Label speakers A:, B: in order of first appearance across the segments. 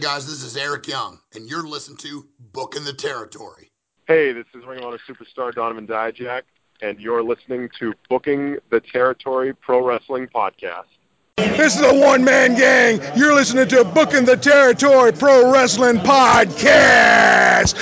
A: guys, this is Eric Young, and you're listening to Booking the Territory.
B: Hey, this is Ring of Honor superstar Donovan Dijak, and you're listening to Booking the Territory Pro Wrestling Podcast.
C: This is a one-man gang. You're listening to Booking the Territory Pro Wrestling Podcast.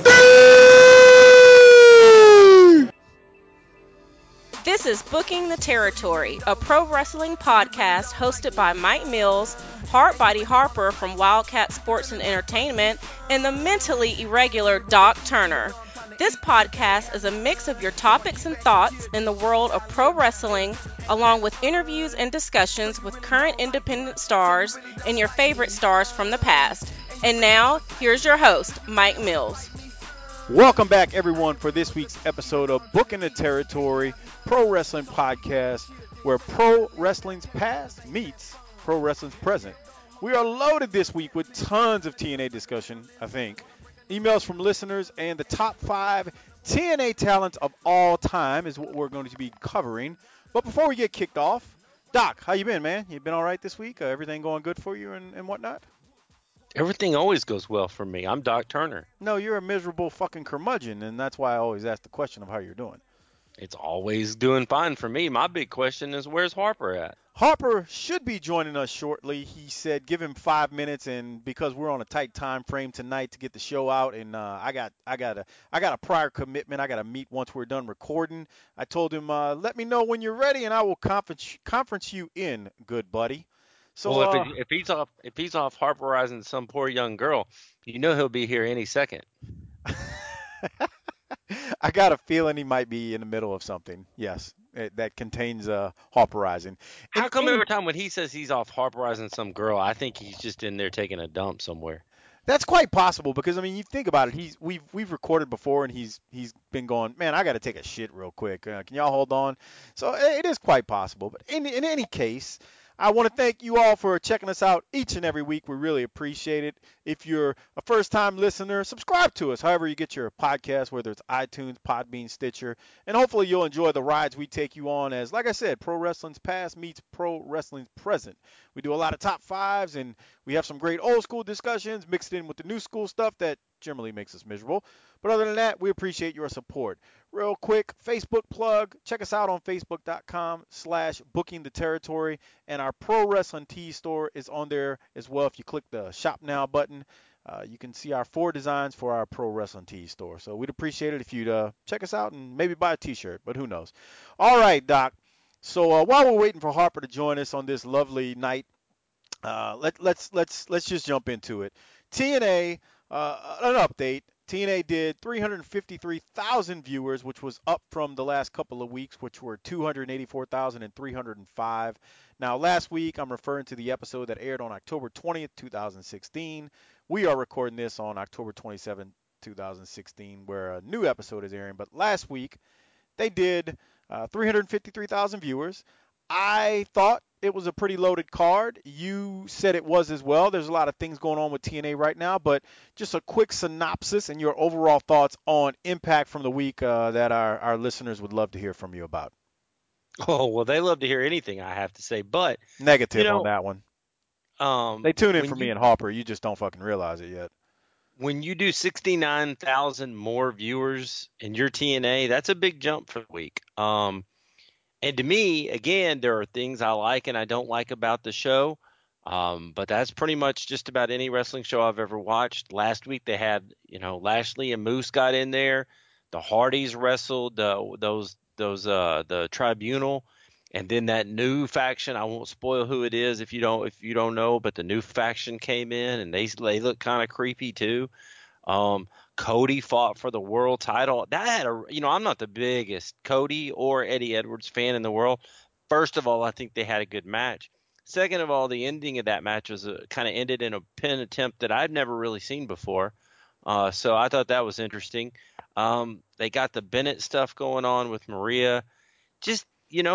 D: This is Booking the Territory, a pro wrestling podcast hosted by Mike Mills, Hardbody Harper from Wildcat Sports and Entertainment, and the mentally irregular Doc Turner. This podcast is a mix of your topics and thoughts in the world of pro wrestling, along with interviews and discussions with current independent stars and your favorite stars from the past. And now, here's your host, Mike Mills.
E: Welcome back, everyone, for this week's episode of Booking the Territory Pro Wrestling Podcast, where pro wrestling's past meets pro wrestling's present. We are loaded this week with tons of TNA discussion, I think. Emails from listeners and the top 5 TNA talents of all time is what we're going to be covering. But before we get kicked off, Doc, how you been, man? You been all right this week? Everything going good for you and whatnot?
F: Everything always goes well for me. I'm Doc Turner.
E: No, you're a miserable fucking curmudgeon, and that's why I always ask the question of how you're doing.
F: It's always doing fine for me. My big question is, where's Harper at?
E: Harper should be joining us shortly. He said give him 5 minutes, and because we're on a tight time frame tonight to get the show out, and I got a prior commitment. I got to meet once we're done recording. I told him let me know when you're ready, and I will conference you in, good buddy. So
F: well, if he's off Harperizing some poor young girl, you know he'll be here any second.
E: I got a feeling he might be in the middle of something. Yes, that contains Harperizing.
F: How come every time when he says he's off Harperizing some girl, I think he's just in there taking a dump somewhere?
E: That's quite possible because I mean, you think about it. We've recorded before, and he's been going, man, I got to take a shit real quick. Can y'all hold on? So it is quite possible. But in any case, I want to thank you all for checking us out each and every week. We really appreciate it. If you're a first-time listener, subscribe to us however you get your podcast, whether it's iTunes, Podbean, Stitcher, and hopefully you'll enjoy the rides we take you on as, like I said, pro wrestling's past meets pro wrestling's present. We do a lot of top fives, and we have some great old school discussions mixed in with the new school stuff that generally makes us miserable. But other than that, we appreciate your support. Real quick, Facebook plug. Check us out on Facebook.com/Booking the Territory. And our Pro Wrestling Tees store is on there as well. If you click the Shop Now button, you can see our 4 designs for our Pro Wrestling Tees store. So we'd appreciate it if you'd check us out and maybe buy a t-shirt, but who knows. All right, Doc. So while we're waiting for Harper to join us on this lovely night, let's just jump into it. TNA, an update. TNA did 353,000 viewers, which was up from the last couple of weeks, which were 284,305. Now, last week, I'm referring to the episode that aired on October 20th, 2016. We are recording this on October 27th, 2016, where a new episode is airing. But last week, they did 353,000 viewers. I thought it was a pretty loaded card. You said it was as well. There's a lot of things going on with TNA right now, but just a quick synopsis and your overall thoughts on Impact from the week that our listeners would love to hear from you about.
F: Oh, well, they love to hear anything I have to say, but
E: negative on that one. They tune in for me and Harper. You just don't fucking realize it yet.
F: When you do 69,000 more viewers in your TNA, that's a big jump for the week. And to me, again, there are things I like and I don't like about the show, but that's pretty much just about any wrestling show I've ever watched. Last week they had, Lashley and Moose got in there. The Hardys wrestled the Tribunal, and then that new faction. I won't spoil who it is if you don't know, but the new faction came in and they look kind of creepy too. Cody fought for the world title. That had I'm not the biggest Cody or Eddie Edwards fan in the world. First of all, I think they had a good match. Second of all, the ending of that match was kind of ended in a pin attempt that I've never really seen before. So I thought that was interesting. They got the Bennett stuff going on with Maria. Just,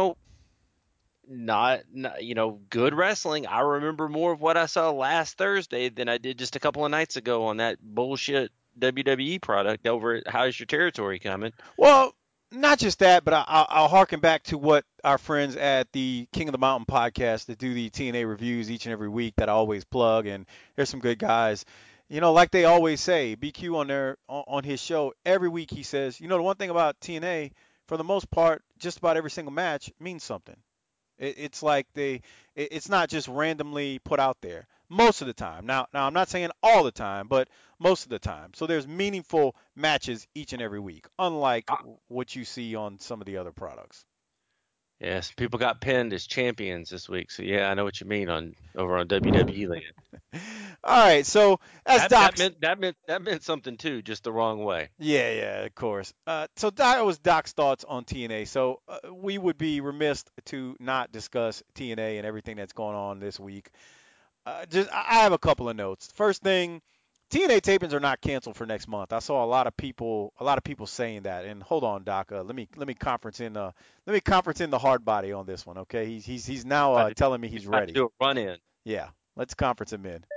F: not good wrestling. I remember more of what I saw last Thursday than I did just a couple of nights ago on that bullshit WWE product over at How's Your Territory coming.
E: Well, not just that, but I'll harken back to what our friends at the King of the Mountain podcast that do the TNA reviews each and every week that I always plug, and there's some good guys. Like they always say, BQ on his show every week he says, the one thing about TNA, for the most part, just about every single match means something. It's like it's not just randomly put out there most of the time. Now I'm not saying all the time, but most of the time. So there's meaningful matches each and every week, unlike what you see on some of the other products.
F: Yes, people got pinned as champions this week. So yeah, I know what you mean over on WWE Land.
E: All right, so as
F: That
E: Doc
F: meant something too, just the wrong way.
E: Yeah, of course. So that was Doc's thoughts on TNA. So we would be remiss to not discuss TNA and everything that's going on this week. I have a couple of notes. First thing, TNA tapings are not canceled for next month. I saw a lot of people saying that. And hold on, Doc. Let me conference in the hard body on this one. Okay, he's now telling me he's ready.
F: Do a run in.
E: Yeah, let's conference him in.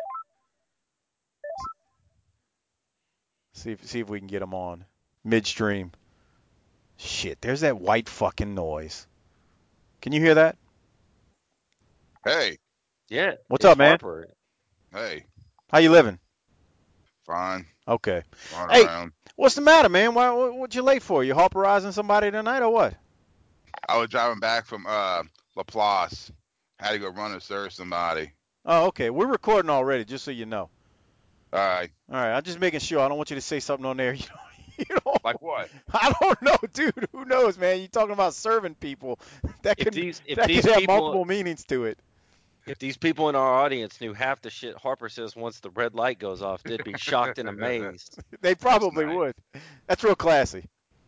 E: See if we can get him on midstream. Shit, there's that white fucking noise. Can you hear that?
G: Hey.
F: Yeah.
E: What's up, man?
F: Harper.
G: Hey.
E: How you living?
G: Fine.
E: Okay.
G: Hey, around.
E: What's the matter, man? What you late for? You Harperizing somebody tonight or what?
G: I was driving back from Laplace. Had to go run and serve somebody.
E: Oh, okay. We're recording already, just so you know.
G: All right.
E: I'm just making sure. I don't want you to say something on there.
G: Like what?
E: I don't know, dude. Who knows, man? You're talking about serving people. That could have multiple meanings to it.
F: If these people in our audience knew half the shit Harper says once the red light goes off, they'd be shocked and amazed.
E: They probably would. That's real classy.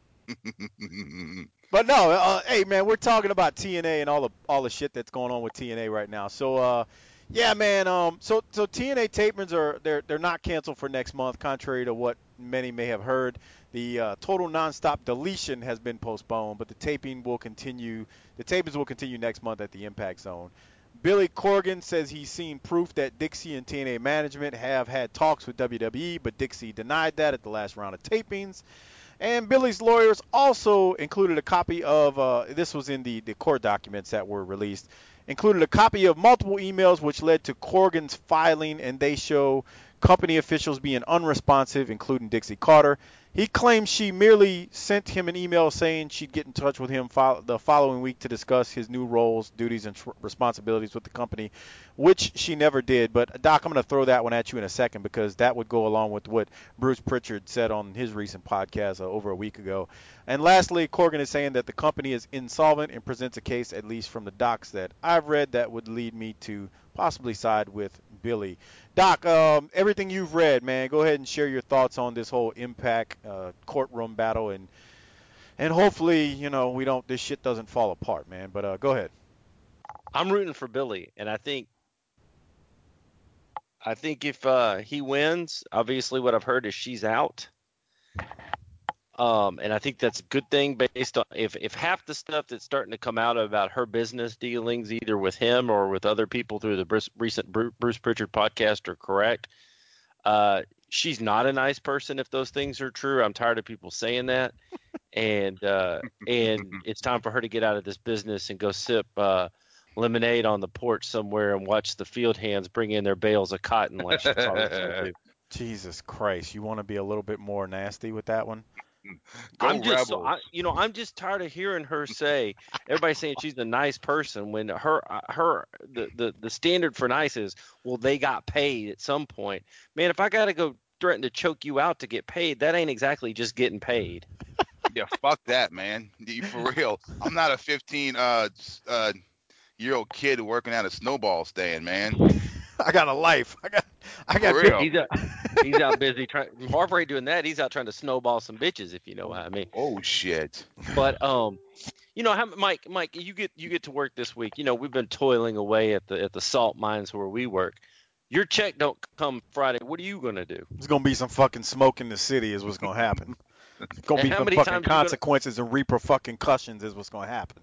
E: But no, hey man, we're talking about TNA and all the shit that's going on with TNA right now. So yeah, man. So TNA tapings they're not canceled for next month, contrary to what many may have heard. The total nonstop deletion has been postponed, but the tapings will continue next month at the Impact Zone. Billy Corgan says he's seen proof that Dixie and TNA management have had talks with WWE, but Dixie denied that at the last round of tapings. And Billy's lawyers also included a copy of, this was in the court documents that were released, included a copy of multiple emails which led to Corgan's filing, and they show company officials being unresponsive, including Dixie Carter. He claims she merely sent him an email saying she'd get in touch with him the following week to discuss his new roles, duties, and responsibilities with the company, which she never did. But, Doc, I'm going to throw that one at you in a second because that would go along with what Bruce Pritchard said on his recent podcast over a week ago. And lastly, Corgan is saying that the company is insolvent and presents a case, at least from the docs that I've read, that would lead me to possibly side with Billy. Doc, everything you've read, man, go ahead and share your thoughts on this whole Impact courtroom battle, and hopefully, this shit doesn't fall apart, man. But go ahead.
F: I'm rooting for Billy, and I think if he wins, obviously what I've heard is she's out. And I think that's a good thing based on if half the stuff that's starting to come out about her business dealings, either with him or with other people through the recent Bruce Pritchard podcast, are correct. She's not a nice person if those things are true. I'm tired of people saying that. And it's time for her to get out of this business and go sip lemonade on the porch somewhere and watch the field hands bring in their bales of cotton like she thought it was going to do.
E: Jesus Christ. You want to be a little bit more nasty with that one?
F: I'm just tired of hearing her say, everybody's saying she's a nice person when the standard for nice is, well, they got paid at some point. Man, if I got to go threaten to choke you out to get paid, that ain't exactly just getting paid.
G: Yeah, fuck that, man. For real. I'm not a 15-year-old kid working at a snowball stand, man.
E: I got a life. I got
G: real.
F: He's out busy trying. Harper ain't doing that. He's out trying to snowball some bitches, if you know what I mean.
G: Oh shit.
F: But Mike, you get to work this week. We've been toiling away at the salt mines where we work. Your check don't come Friday. What are you gonna do?
E: There's gonna be some fucking smoke in the city, is what's gonna happen. It's gonna be some fucking consequences and repercussions is what's gonna happen.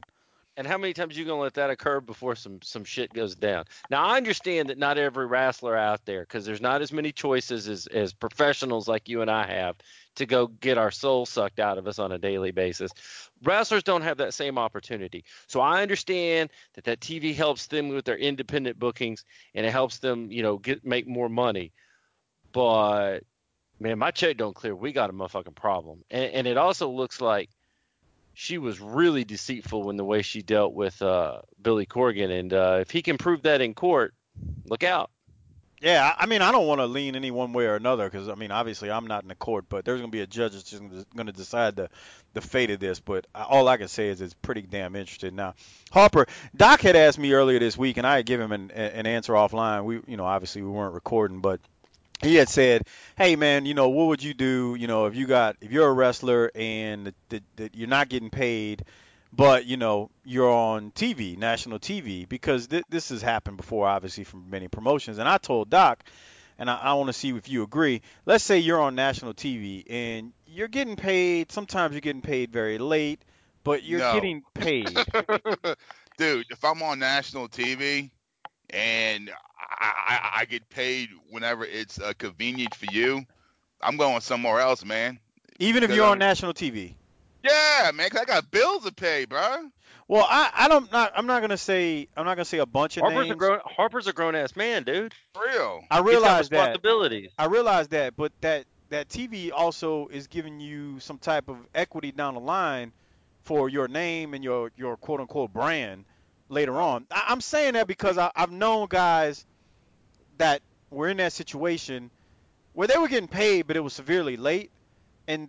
F: And how many times are you gonna let that occur before some shit goes down? Now I understand that not every wrestler out there, because there's not as many choices as professionals like you and I have to go get our soul sucked out of us on a daily basis. Wrestlers don't have that same opportunity. So I understand that TV helps them with their independent bookings and it helps them, make more money. But man, my check don't clear. We got a motherfucking problem. And it also looks like she was really deceitful in the way she dealt with Billy Corgan. And if he can prove that in court, look out.
E: Yeah, I mean, I don't want to lean any one way or another because, I mean, obviously I'm not in the court, but there's going to be a judge that's just going to decide the fate of this. But all I can say is it's pretty damn interesting. Now, Harper, Doc had asked me earlier this week, and I had given him an answer offline. Obviously we weren't recording, but he had said, "Hey man, what would you do, if you're a wrestler and you're not getting paid, but you're on TV, national TV, because this has happened before, obviously from many promotions." And I told Doc, and I want to see if you agree. Let's say you're on national TV and you're getting paid. Sometimes you're getting paid very late, but you're
G: No.
E: getting paid.
G: Dude, if I'm on national TV and I get paid whenever it's convenient for you, I'm going somewhere else, man.
E: Even if
G: Because
E: you're on national TV.
G: yeah, man, 'cause I got bills to pay, bro.
E: Well, I'm not gonna say a bunch of names.
F: Harper's a grown ass man, dude.
G: For real.
E: I
F: He's got
E: realize that.
F: responsibilities.
E: I realize that, but that TV also is giving you some type of equity down the line for your name and your quote unquote brand later on. I'm saying that because I've known guys that were in that situation where they were getting paid, but it was severely late, and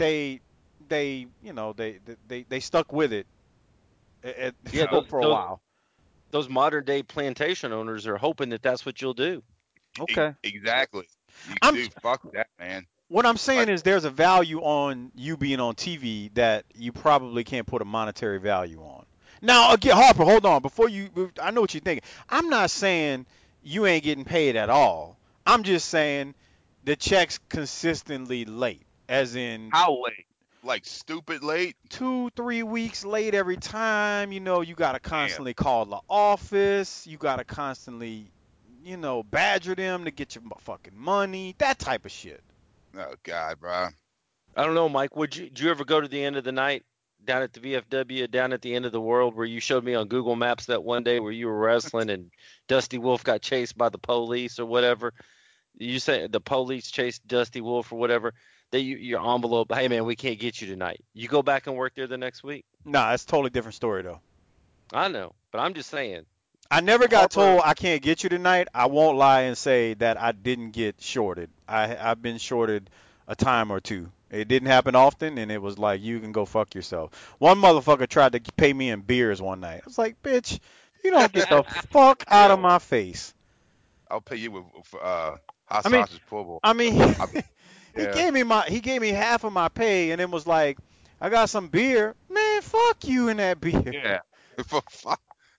E: they stuck with it
F: Yeah,
E: for a while.
F: those modern day plantation owners are hoping that that's what you'll do.
E: Okay.
G: Exactly.
E: I'm
G: Dude, fuck that, man.
E: What I'm saying
G: Like,
E: is there's a value on you being on TV that you probably can't put a monetary value on. Now, again, Harper, hold on. I know what you're thinking. I'm not saying you ain't getting paid at all. I'm just saying the check's consistently late, as in
G: how late? Like stupid late?
E: 2, 3 weeks late every time. You got to
G: Damn.
E: constantly call the office. You got to constantly, badger them to get your fucking money. That type of shit.
G: Oh God, bro.
F: I don't know, Mike. Did you ever go to the end of the night down at the VFW, down at the end of the world, where you showed me on Google Maps that one day where you were wrestling and Dusty Wolf got chased by the police or whatever? You say the police chased Dusty Wolf or whatever. Your envelope, hey man, we can't get you tonight. You go back and work there the next week.
E: Nah, that's a totally different story though.
F: I know, but I'm just saying.
E: I never got
F: Harper,
E: told I can't get you tonight. I won't lie and say that I didn't get shorted. I've been shorted a time or two. It didn't happen often, and it was like, you can go fuck yourself. One motherfucker tried to pay me in beers one night. I was like, bitch, you don't get the fuck out of
G: Real.
E: my face.
G: I'll pay you with hot
E: I mean,
G: sausage pull bowl.
E: I mean, he
G: Yeah.
E: gave me half of my pay, and then was like, I got some beer. Man, fuck you and that beer.
G: Yeah. For fuck.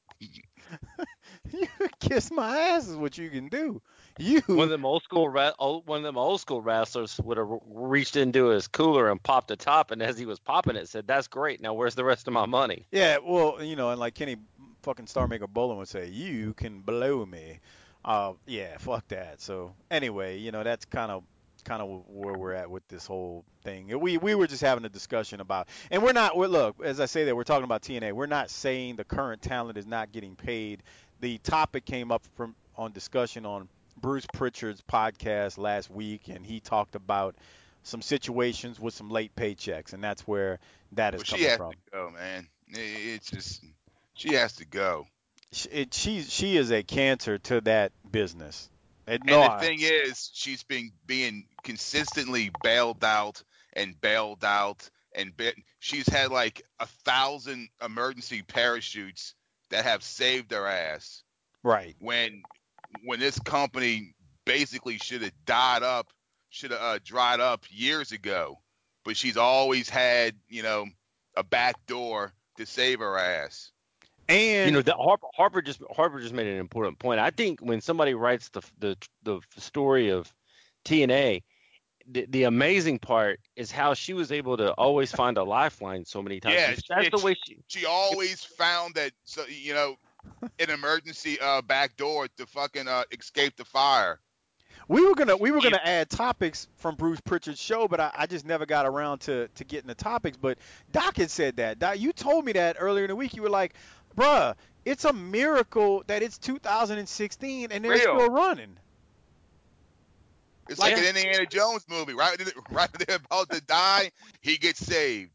E: You kiss my ass is what you can do.
F: one of
E: You
F: them old school wrestlers would have reached into his cooler and popped the top, and as he was popping it, said, "That's great. Now where's the rest of my money?"
E: Yeah, well, and like Kenny fucking Star Maker Bowling would say, you can blow me. Yeah, fuck that. So anyway, that's kind of where we're at with this whole thing. We were just having a discussion about, and look, as I say that we're talking about TNA. We're not saying the current talent is not getting paid. The topic came up on discussion on Bruce Pritchard's podcast last week, and he talked about some situations with some late paychecks, and that's where that is
G: Well, she
E: coming
G: has
E: from.
G: to go, man. It's just she has to go.
E: She is a cancer to that business.
G: And the thing is, she's been being consistently bailed out and bailed out she's had like 1,000 emergency parachutes that have saved her ass.
E: Right.
G: When this company basically should have dried up years ago, but she's always had a back door to save her ass.
E: And
F: Harper just made an important point. I think when somebody writes the story of TNA, the amazing part is how she was able to always find a lifeline so many times.
G: Yeah,
F: Because that's the way
G: she always found that, so an emergency back door to fucking escape the fire.
E: We were gonna add topics from Bruce Pritchard's show, but I just never got around to getting the topics. But Doc had said that. Doc, you told me that earlier in the week. You were like, bruh, it's a miracle that it's 2016 and they're
H: Real.
E: still running.
G: It's like an Indiana Jones movie. Right when they're about to die, he gets saved.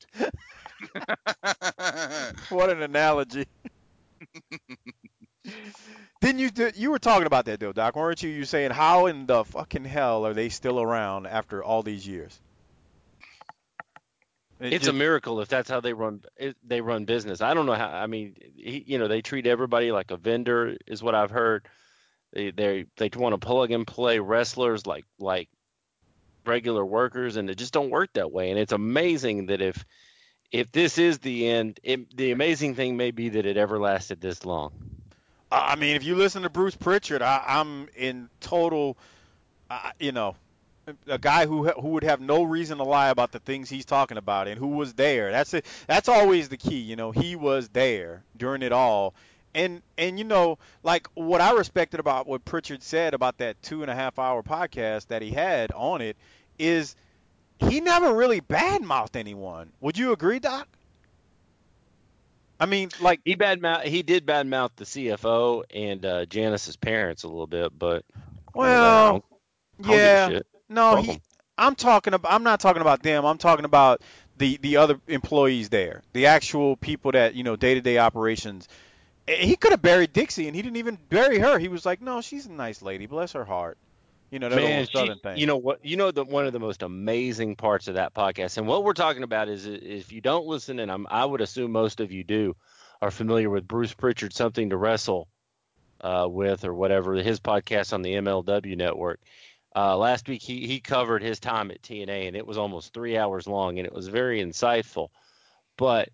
E: What an analogy. Didn't you were talking about that though, Doc, weren't you? You saying how in the fucking hell are they still around after all these years?
F: It's a miracle if that's how they run business. I don't know how. I mean, they treat everybody like a vendor, is what I've heard. They want to plug and play wrestlers like regular workers, and it just don't work that way. And it's amazing that if this is the end, the amazing thing may be that it ever lasted this long.
E: I mean, if you listen to Bruce Pritchard, I'm in total, a guy who would have no reason to lie about the things he's talking about and who was there. That's it. That's always the key. He was there during it all. And like what I respected about what Pritchard said about that 2.5 hour podcast that he had on it is he never really badmouthed anyone. Would you agree, Doc? I mean, like
F: he did badmouth the CFO and Janice's parents a little bit, but
E: well, yeah, no,
F: he.
E: I'm not talking about them. I'm talking about the other employees there, the actual people that day-to-day operations. He could have buried Dixie, and he didn't even bury her. He was like, no, she's a nice lady, bless her heart. That old Southern thing.
F: You know what? One of the most amazing parts of that podcast, and what we're talking about is if you don't listen, and I would assume most of you do, are familiar with Bruce Pritchard, Something to Wrestle with, or whatever, his podcast on the MLW network. Last week he covered his time at TNA, and it was almost 3 hours long, and it was very insightful. But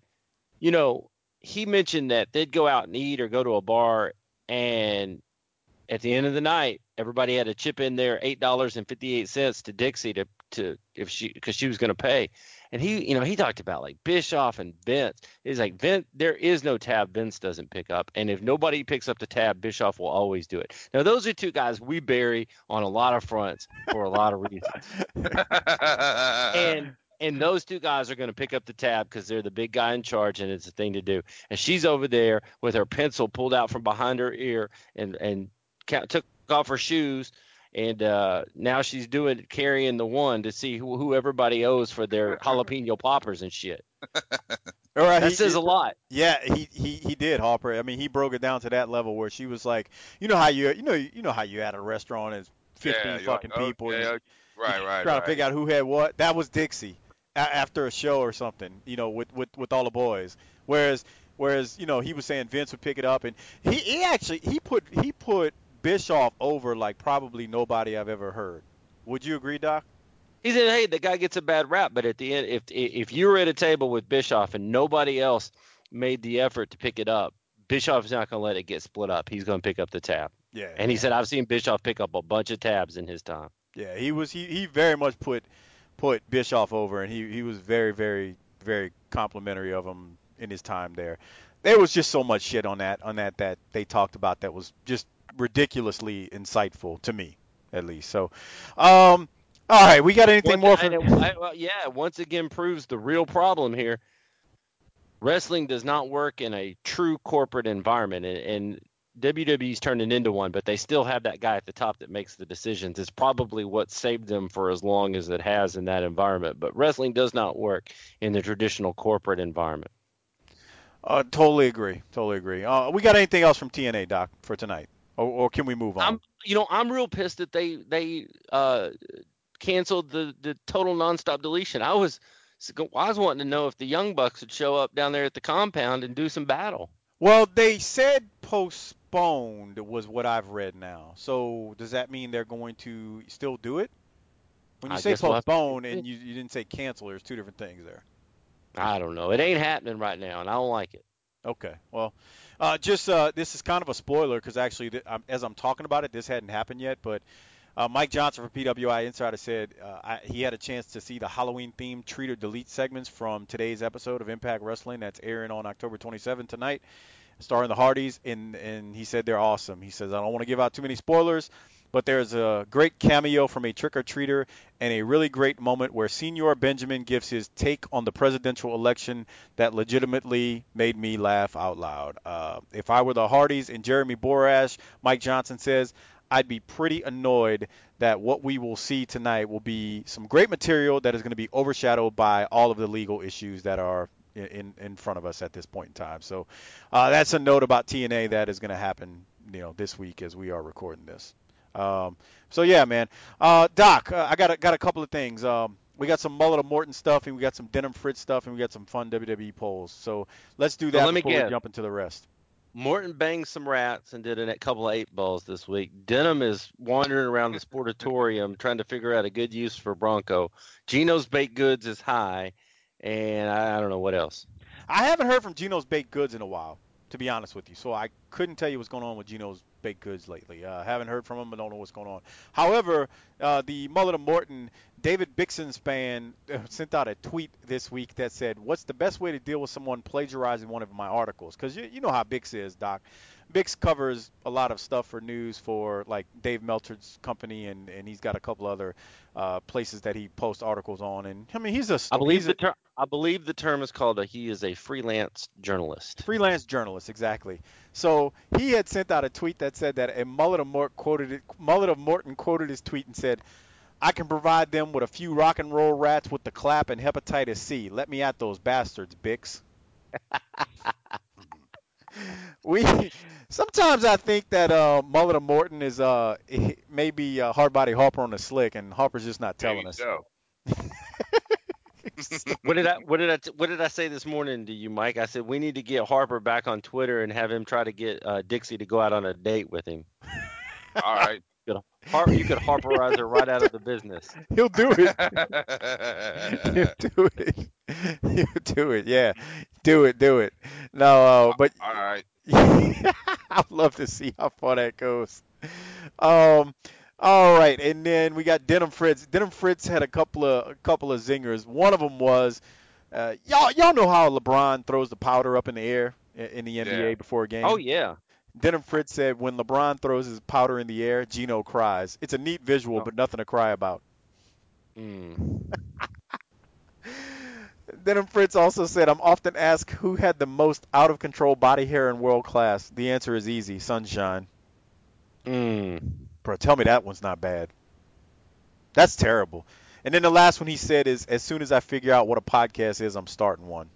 F: he mentioned that they'd go out and eat or go to a bar, and at the end of the night, everybody had to chip in their $8.58 to Dixie because she was going to pay. And he talked about like Bischoff and Vince. He's like, Vince, there is no tab Vince doesn't pick up, and if nobody picks up the tab, Bischoff will always do it. Now those are two guys we bury on a lot of fronts for a lot of reasons. And those two guys are going to pick up the tab because they're the big guy in charge, and it's a thing to do. And she's over there with her pencil pulled out from behind her ear and took off her shoes, and now she's carrying the one to see who everybody owes for their jalapeno poppers and shit.
E: All right,
F: that says a lot.
E: Yeah, he did, Harper. I mean, he broke it down to that level where she was like, how you at a restaurant and 15 fucking people.
G: Okay, right.
E: Trying to figure out who had what. That was Dixie after a show or something, with all the boys. Whereas he was saying Vince would pick it up, and he put Bischoff over like probably nobody I've ever heard. Would you agree, Doc?
F: He said, hey, the guy gets a bad rap, but at the end, if you were at a table with Bischoff and nobody else made the effort to pick it up, Bischoff's not going to let it get split up. He's going to pick up the tab.
E: Yeah.
F: And he said, I've seen Bischoff pick up a bunch of tabs in his time.
E: Yeah, he very much put Bischoff over, and he was very, very, very complimentary of him in his time there. There was just so much shit on that they talked about that was just ridiculously insightful to me, at least. So, all right, we got anything more for?
F: Once again proves the real problem here. Wrestling does not work in a true corporate environment, and WWE's turning into one, but they still have that guy at the top that makes the decisions. It's probably what saved them for as long as it has in that environment. But wrestling does not work in the traditional corporate environment.
E: Totally agree. We got anything else from TNA, Doc, for tonight, or can we move on?
F: I'm real pissed that they canceled the total nonstop deletion. I was wanting to know if the Young Bucks would show up down there at the compound and do some battle.
E: Well, they said postponed was what I've read now. So does that mean they're going to still do it? When you say postpone and you didn't say cancel, there's two different things there.
F: I don't know. It ain't happening right now, and I don't like it.
E: Okay. Well, this is kind of a spoiler because actually, as I'm talking about it, this hadn't happened yet. But Mike Johnson from PWI Insider said he had a chance to see the Halloween-themed Treat or Delete segments from today's episode of Impact Wrestling that's airing on October 27th tonight, starring the Hardys, and he said they're awesome. He says, I don't want to give out too many spoilers, but there's a great cameo from a trick-or-treater and a really great moment where Senor Benjamin gives his take on the presidential election that legitimately made me laugh out loud. If I were the Hardys and Jeremy Borash, Mike Johnson says, I'd be pretty annoyed that what we will see tonight will be some great material that is going to be overshadowed by all of the legal issues that are in front of us at this point in time. So that's a note about TNA that is going to happen, this week as we are recording this. So yeah, man. Doc, I got a couple of things. We got some Mullet of Morton stuff, and we got some Denim Fritz stuff, and we got some fun WWE polls. So let's do
F: So
E: that
F: let me
E: before we
F: guess.
E: jump into the rest.
F: Morton banged some rats and did a couple of 8 balls this week. Denham is wandering around the sportatorium trying to figure out a good use for Bronco. Gino's baked goods is high, and I don't know what else.
E: I haven't heard from Gino's Baked Goods in a while, to be honest with you. So I couldn't tell you what's going on with Gino's Baked Goods lately. Haven't heard from him, but don't know what's going on. However, the Mullet of Morton, David Bixenspan sent out a tweet this week that said, what's the best way to deal with someone plagiarizing one of my articles? Because you know how Bix is, Doc. Bix covers a lot of stuff for news for like Dave Meltzer's company, and he's got a couple other places that he posts articles on. And I mean,
F: I believe the term is called he is a freelance journalist.
E: freelance journalist, exactly. So he had sent out a tweet that said that a Mullet of Morton quoted his tweet and said, I can provide them with a few rock and roll rats with the clap and hepatitis C. Let me at those bastards, Bix. We sometimes I think that Mullet of Morton is maybe Hardbody Harper on the slick, and Harper's just not telling
G: Maybe
E: us.
G: so.
F: What did I say this morning to you, Mike? I said we need to get Harper back on Twitter and have him try to get Dixie to go out on a date with him.
G: All right.
F: You could Harperize her right out of the business.
E: He'll do it. He'll do it. He'll do it. Yeah, do it. No, but
G: All right.
E: I'd love to see how far that goes. Um, all right, and then we got Denim Fritz. Denim Fritz had a couple of zingers. One of them was, y'all know how LeBron throws the powder up in the air in the NBA
G: Yeah.
E: before a game.
F: Oh yeah.
E: Denim Fritz said when LeBron throws his powder in the air, Gino cries. It's a neat visual, but nothing to cry about. Denim Fritz also said, I'm often asked who had the most out of control body hair in world class. The answer is easy, Sunshine. Bro, tell me that one's not bad. That's terrible. And then the last one he said is, as soon as I figure out what a podcast is, I'm starting one.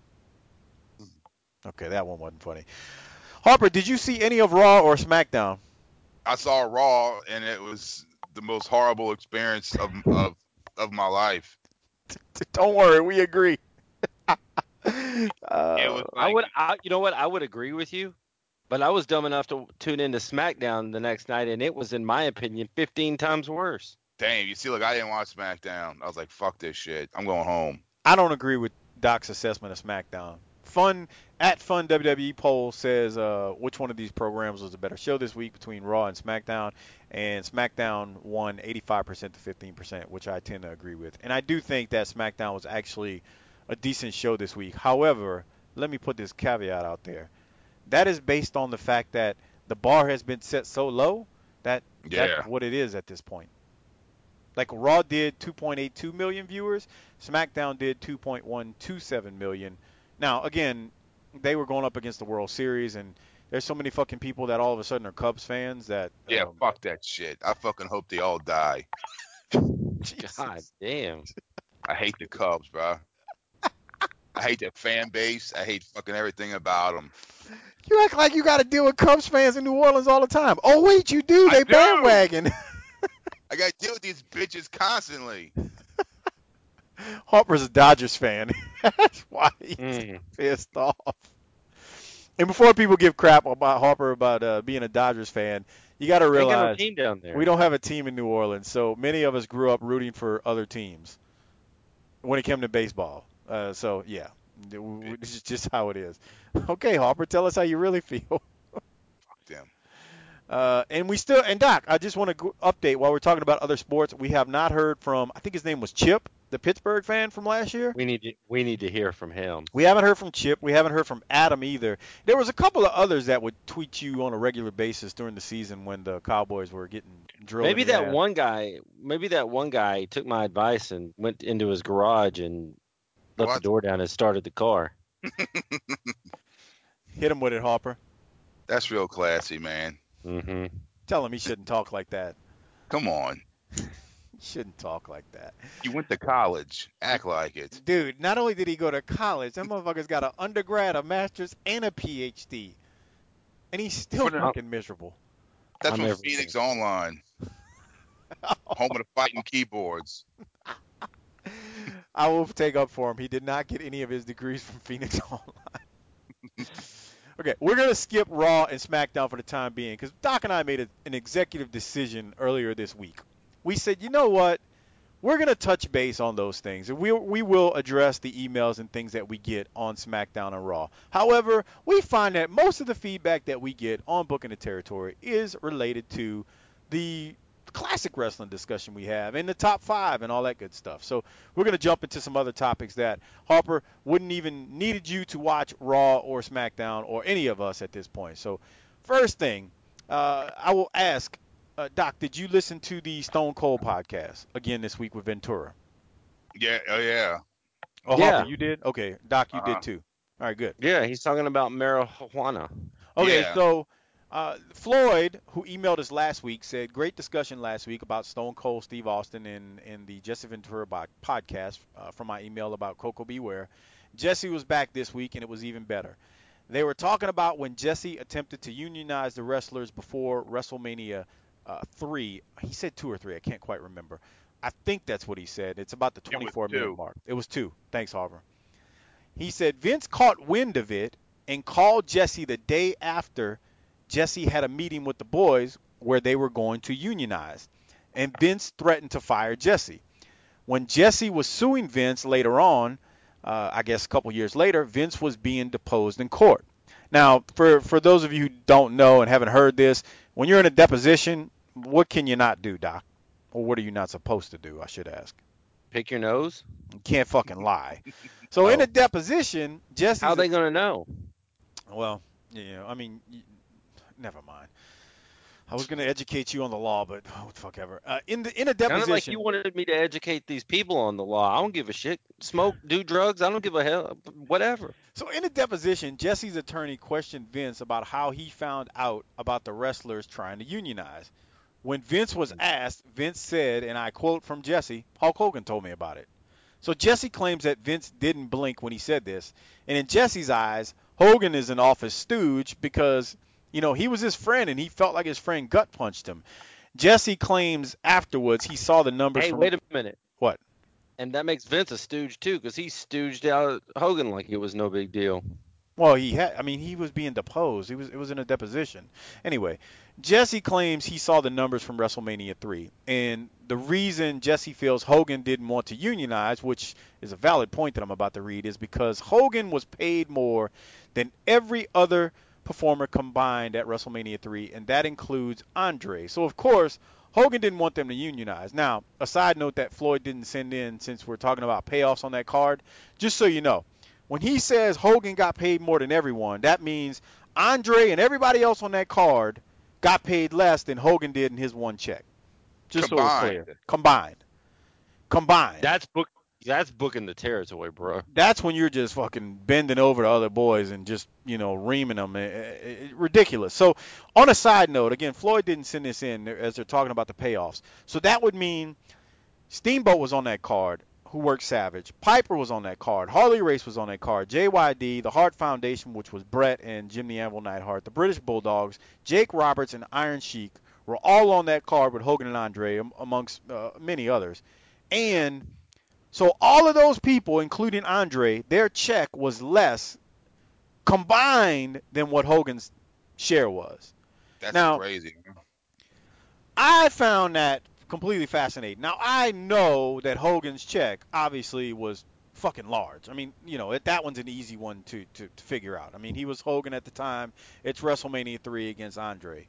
E: Okay, that one wasn't funny. Harper, did you see any of Raw or SmackDown?
G: I saw Raw, and it was the most horrible experience of my life.
E: Don't worry, we agree.
G: It was like,
F: You know what? I would agree with you, but I was dumb enough to tune into SmackDown the next night, and it was, in my opinion, 15 times worse.
G: damn, you see, like, I didn't watch SmackDown. I was like, fuck this shit. I'm going home.
E: I don't agree with Doc's assessment of SmackDown. Fun WWE poll says which one of these programs was a better show this week between Raw and SmackDown, and SmackDown won 85% to 15%, which I tend to agree with. And I do think that SmackDown was actually a decent show this week. However, let me put this caveat out there. That is based on the fact that the bar has been set so low that that's what it is at this point. Like Raw did 2.82 million viewers, SmackDown did 2.127 million. Now, again, they were going up against the World Series, and there's so many fucking people that all of a sudden are Cubs fans that.
G: Yeah, fuck that shit. I fucking hope they all die.
F: God damn.
G: I hate the Cubs, bro. I hate their fan base. I hate fucking everything about them.
E: You act like you got to deal with Cubs fans in New Orleans all the time. Oh, wait, you do.
G: I
E: They
G: do.
E: bandwagon.
G: I got to deal with these bitches constantly.
E: Harper's a Dodgers fan. That's why he's pissed off. And before people give crap about Harper about being a Dodgers fan, you got to
F: Ain't got no
E: realize
F: team down there.
E: we don't have a team in New Orleans, so many of us grew up rooting for other teams when it came to baseball. So, yeah, this is just how it is. Okay, Harper, tell us how you really feel.
G: Fuck them.
E: And Doc, I just want to update while we're talking about other sports. We have not heard from, I think his name was Chip, the Pittsburgh fan from last year.
F: We need to hear from him.
E: We haven't heard from Chip. We haven't heard from Adam either. There was a couple of others that would tweet you on a regular basis during the season when the Cowboys were getting drilled
F: Maybe
E: in the
F: that
E: ass.
F: one guy took my advice and went into his garage and left the
G: What?
F: door down and started the car.
E: Hit him with it, Harper.
G: That's real classy, man.
F: Mm-hmm.
E: Tell him he shouldn't talk like that.
G: Come on.
E: He shouldn't talk like that.
G: You went to college. Act like it.
E: Dude, not only did he go to college, that motherfucker's got an undergrad, a master's, and a PhD. And he's still
G: For the-
E: fucking miserable.
G: That's
F: I'm
G: from
F: everything.
G: Phoenix Online, home of the fighting keyboards.
E: I will take up for him. He did not get any of his degrees from Phoenix Online. Okay, we're going to skip Raw and SmackDown for the time being because Doc and I made an executive decision earlier this week. We said, you know what? We're going to touch base on those things. And we will address the emails and things that we get on SmackDown and Raw. However, we find that most of the feedback that we get on Booking the Territory is related to the classic wrestling discussion we have and the top 5 and all that good stuff. So we're going to jump into some other topics that Harper wouldn't even needed you to watch Raw or SmackDown or any of us at this point. So first thing, I will ask, Doc, did you listen to the Stone Cold podcast again this week with Ventura?
G: Yeah. Oh yeah.
E: Oh,
F: Yeah.
E: Harper, you did? Okay. Doc, you
G: Uh-huh.
E: did too. All right, good.
F: Yeah, he's talking about marijuana.
E: Okay,
G: Yeah.
E: so Floyd, who emailed us last week, said, great discussion last week about Stone Cold Steve Austin in the Jesse Ventura podcast from my email about Coco Beware. Jesse was back this week, and it was even better. They were talking about when Jesse attempted to unionize the wrestlers before WrestleMania 3. He said 2 or 3. I can't quite remember. I think that's what he said. It's about the
G: It was
E: 24-minute
G: 2.
E: mark. It was 2. Thanks, Harper. He said Vince caught wind of it and called Jesse the day after Jesse had a meeting with the boys where they were going to unionize. And Vince threatened to fire Jesse. When Jesse was suing Vince later on, I guess a couple years later, Vince was being deposed in court. Now, for those of you who don't know and haven't heard this, when you're in a deposition, what can you not do, Doc? Or what are you not supposed to do, I should ask?
F: Pick your nose?
E: You can't fucking lie. So in
F: Oh.
E: a deposition, Jesse's
F: How are they going to know?
E: well, I mean, never mind. I was going to educate you on the law, but fuck ever. In a
F: Kind
E: deposition,
F: of like you wanted me to educate these people on the law. I don't give a shit. Smoke, do drugs. I don't give a hell. Whatever.
E: so in a deposition, Jesse's attorney questioned Vince about how he found out about the wrestlers trying to unionize. When Vince was asked, Vince said, and I quote from Jesse, Hulk Hogan told me about it. So Jesse claims that Vince didn't blink when he said this. And in Jesse's eyes, Hogan is an office stooge because, he was his friend and he felt like his friend gut punched him. Jesse claims afterwards he saw the numbers
F: Hey,
E: from...
F: wait a minute.
E: What?
F: And that makes Vince a stooge too, because he stooged out Hogan like it was no big deal.
E: Well, he was being deposed. It was in a deposition. Anyway, Jesse claims he saw the numbers from WrestleMania 3. And the reason Jesse feels Hogan didn't want to unionize, which is a valid point that I'm about to read, is because Hogan was paid more than every other performer combined at WrestleMania 3, and that includes Andre. So, of course, Hogan didn't want them to unionize. Now, a side note that Floyd didn't send in, since we're talking about payoffs on that card, just so you know, when he says Hogan got paid more than everyone, that means Andre and everybody else on that card got paid less than Hogan did in his one check. Just so it's clear. Combined.
F: That's booking the territory, bro.
E: That's when you're just fucking bending over to other boys and just, reaming them. Ridiculous. So, on a side note, again, Floyd didn't send this in as they're talking about the payoffs. So that would mean Steamboat was on that card, who worked Savage. Piper was on that card. Harley Race was on that card. JYD, the Hart Foundation, which was Brett and Jim the Anvil Neidhart, the British Bulldogs, Jake Roberts, and Iron Sheik were all on that card with Hogan and Andre, amongst many others. And so all of those people, including Andre, their check was less combined than what Hogan's share was.
G: That's crazy.
E: I found that completely fascinating. Now, I know that Hogan's check obviously was fucking large. I mean, that one's an easy one to figure out. I mean, he was Hogan at the time. It's WrestleMania 3 against Andre.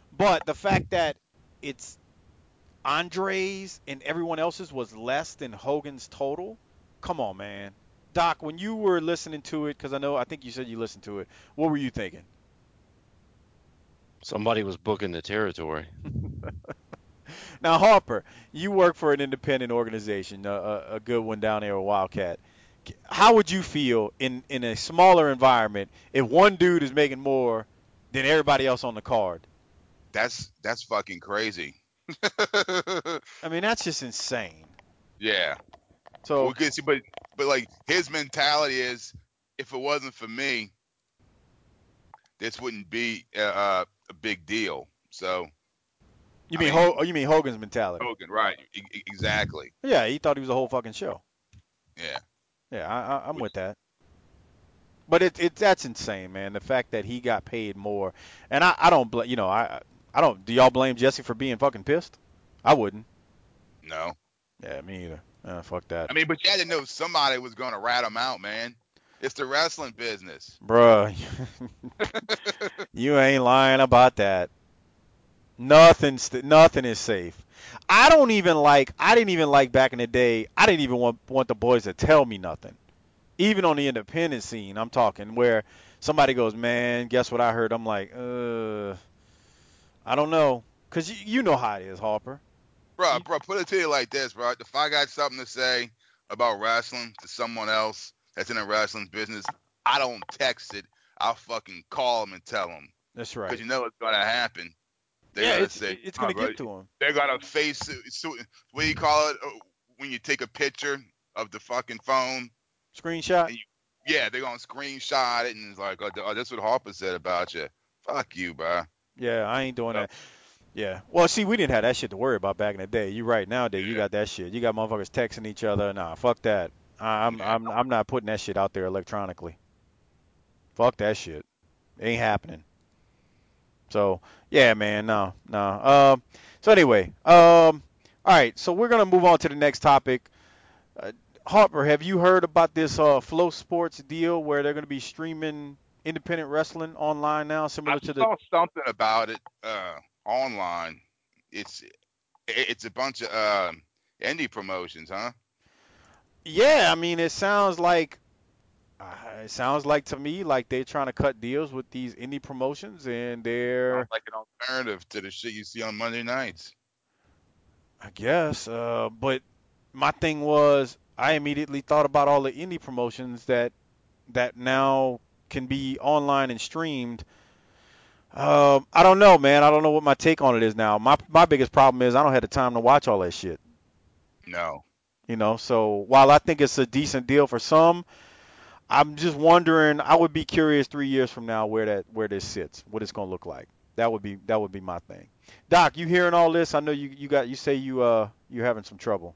E: But the fact that it's Andre's and everyone else's was less than Hogan's total, come on, man. Doc, when you were listening to it, because I think you said you listened to it, what were you thinking?
F: Somebody was booking the territory.
E: Now, Harper, you work for an independent organization, a good one down there, a Wildcat. How would you feel in a smaller environment if one dude is making more than everybody else on the card?
G: That's fucking crazy.
E: I mean, that's just insane.
G: Yeah.
E: So,
G: Well, but like his mentality is, if it wasn't for me, this wouldn't be a big deal. So
E: you
G: I
E: mean
G: mean,
E: You mean Hogan's mentality?
G: Hogan, right? Exactly.
E: Yeah, he thought he was the whole fucking show.
G: Yeah.
E: Yeah, I'm
G: Which,
E: with that. But that's insane, man. The fact that he got paid more, and I don't blame, I don't. Do y'all blame Jesse for being fucking pissed? I wouldn't.
G: no.
E: Yeah, me either. Fuck that,
G: I mean, but you had to know somebody was going to rat him out, man. It's the wrestling business.
E: bruh. You ain't lying about that. Nothing is safe. I didn't even like back in the day. I didn't even want the boys to tell me nothing. Even on the independent scene, I'm talking where somebody goes, man, guess what I heard? I'm like, I don't know, cause you know how it is, Harper.
G: Bro, put it to you like this, bro. If I got something to say about wrestling to someone else that's in the wrestling business, I don't text it. I'll fucking call them and tell them.
E: That's
G: Because
E: right.
G: you know what's going to happen. They're
E: Yeah,
G: going to say,
E: it's
G: oh,
E: gonna
G: bro,
E: get to him.
G: they're going to what do you call it? When you take a picture of the fucking phone?
E: Screenshot.
G: And yeah, they're going to screenshot it and it's like, oh, that's what Harper said about you. Fuck you, bro.
E: Yeah, I ain't doing
G: So,
E: that. Yeah. Well, see, we didn't have that shit to worry about back in the day. You right nowadays, you
G: yeah,
E: got that shit. You got motherfuckers texting each other. Nah, fuck that.
G: yeah.
E: I'm not putting that shit out there electronically. Fuck that shit. Ain't happening. So yeah, man, no. So anyway, all right. So we're gonna move on to the next topic. Uh, Harper, have you heard about this Flow Sports deal where they're gonna be streaming independent wrestling online now,
G: I
E: similar to the?
G: saw something about it online. It's it's a bunch of indie promotions, huh?
E: Yeah, I mean, uh, it sounds like to me like they're trying to cut deals with these indie promotions, and
G: Sounds
E: they're,
G: like an alternative to the shit you see on Monday nights.
E: I guess. But my thing was, I immediately thought about all the indie promotions that now can be online and streamed. I don't know, man. I don't know what my take on it is now. My biggest problem is I don't have the time to watch all that shit.
G: No.
E: So while I think it's a decent deal for some, I'm just wondering. I would be curious 3 years from now where this sits, what it's gonna look like. That would be my thing. Doc, you hearing all this? I know you say you're having some trouble.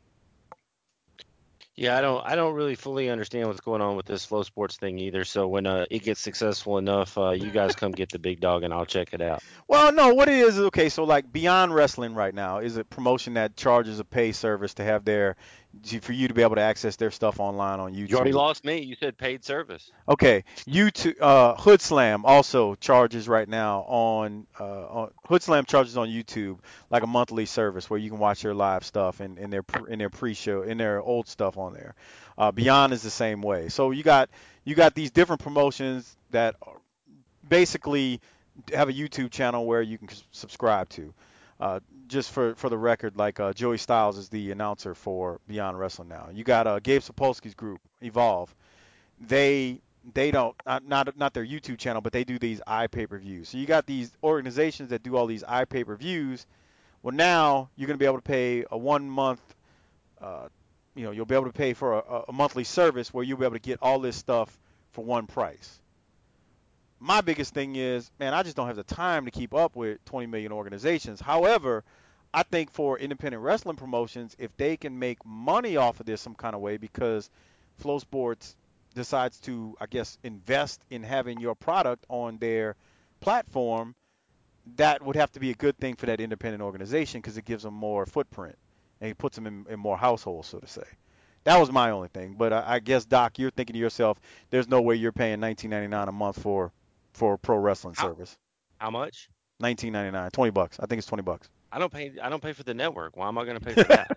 F: Yeah, I don't really fully understand what's going on with this Flow Sports thing either. So when it gets successful enough, you guys come get the big dog and I'll check it out.
E: Well, no, what it is okay. So like Beyond Wrestling right now is a promotion that charges a pay service to have for you to be able to access their stuff online on
F: You already
E: YouTube.
F: lost me. You said paid service.
E: Okay, YouTube Hood Slam also charges right now Hood Slam charges on YouTube like a monthly service where you can watch their live stuff and in their pre-show in their old stuff on there. Beyond is the same way. So you got these different promotions that basically have a YouTube channel where you can subscribe to. Uh, just for the record, like Joey Styles is the announcer for Beyond Wrestling now. You got Gabe Sapolsky's group Evolve. They don't not their YouTube channel, but they do these iPay-per-views. So you got these organizations that do all these iPay-per-views. Well, now you're going to be able to pay a 1 month. Uh, you'll be able to pay for a monthly service where you'll be able to get all this stuff for one price. My biggest thing is, man, I just don't have the time to keep up with 20 million organizations. However, I think for independent wrestling promotions, if they can make money off of this some kind of way, because Flow Sports decides to, I guess, invest in having your product on their platform, that would have to be a good thing for that independent organization because it gives them more footprint and it puts them in more households, so to say. That was my only thing. But I guess Doc, you're thinking to yourself, there's no way you're paying $19.99 a month for a pro wrestling
F: How
E: service.
F: how much?
E: $19.99, $20. I think it's $20.
F: I don't pay for the network. Why am I going to pay for that?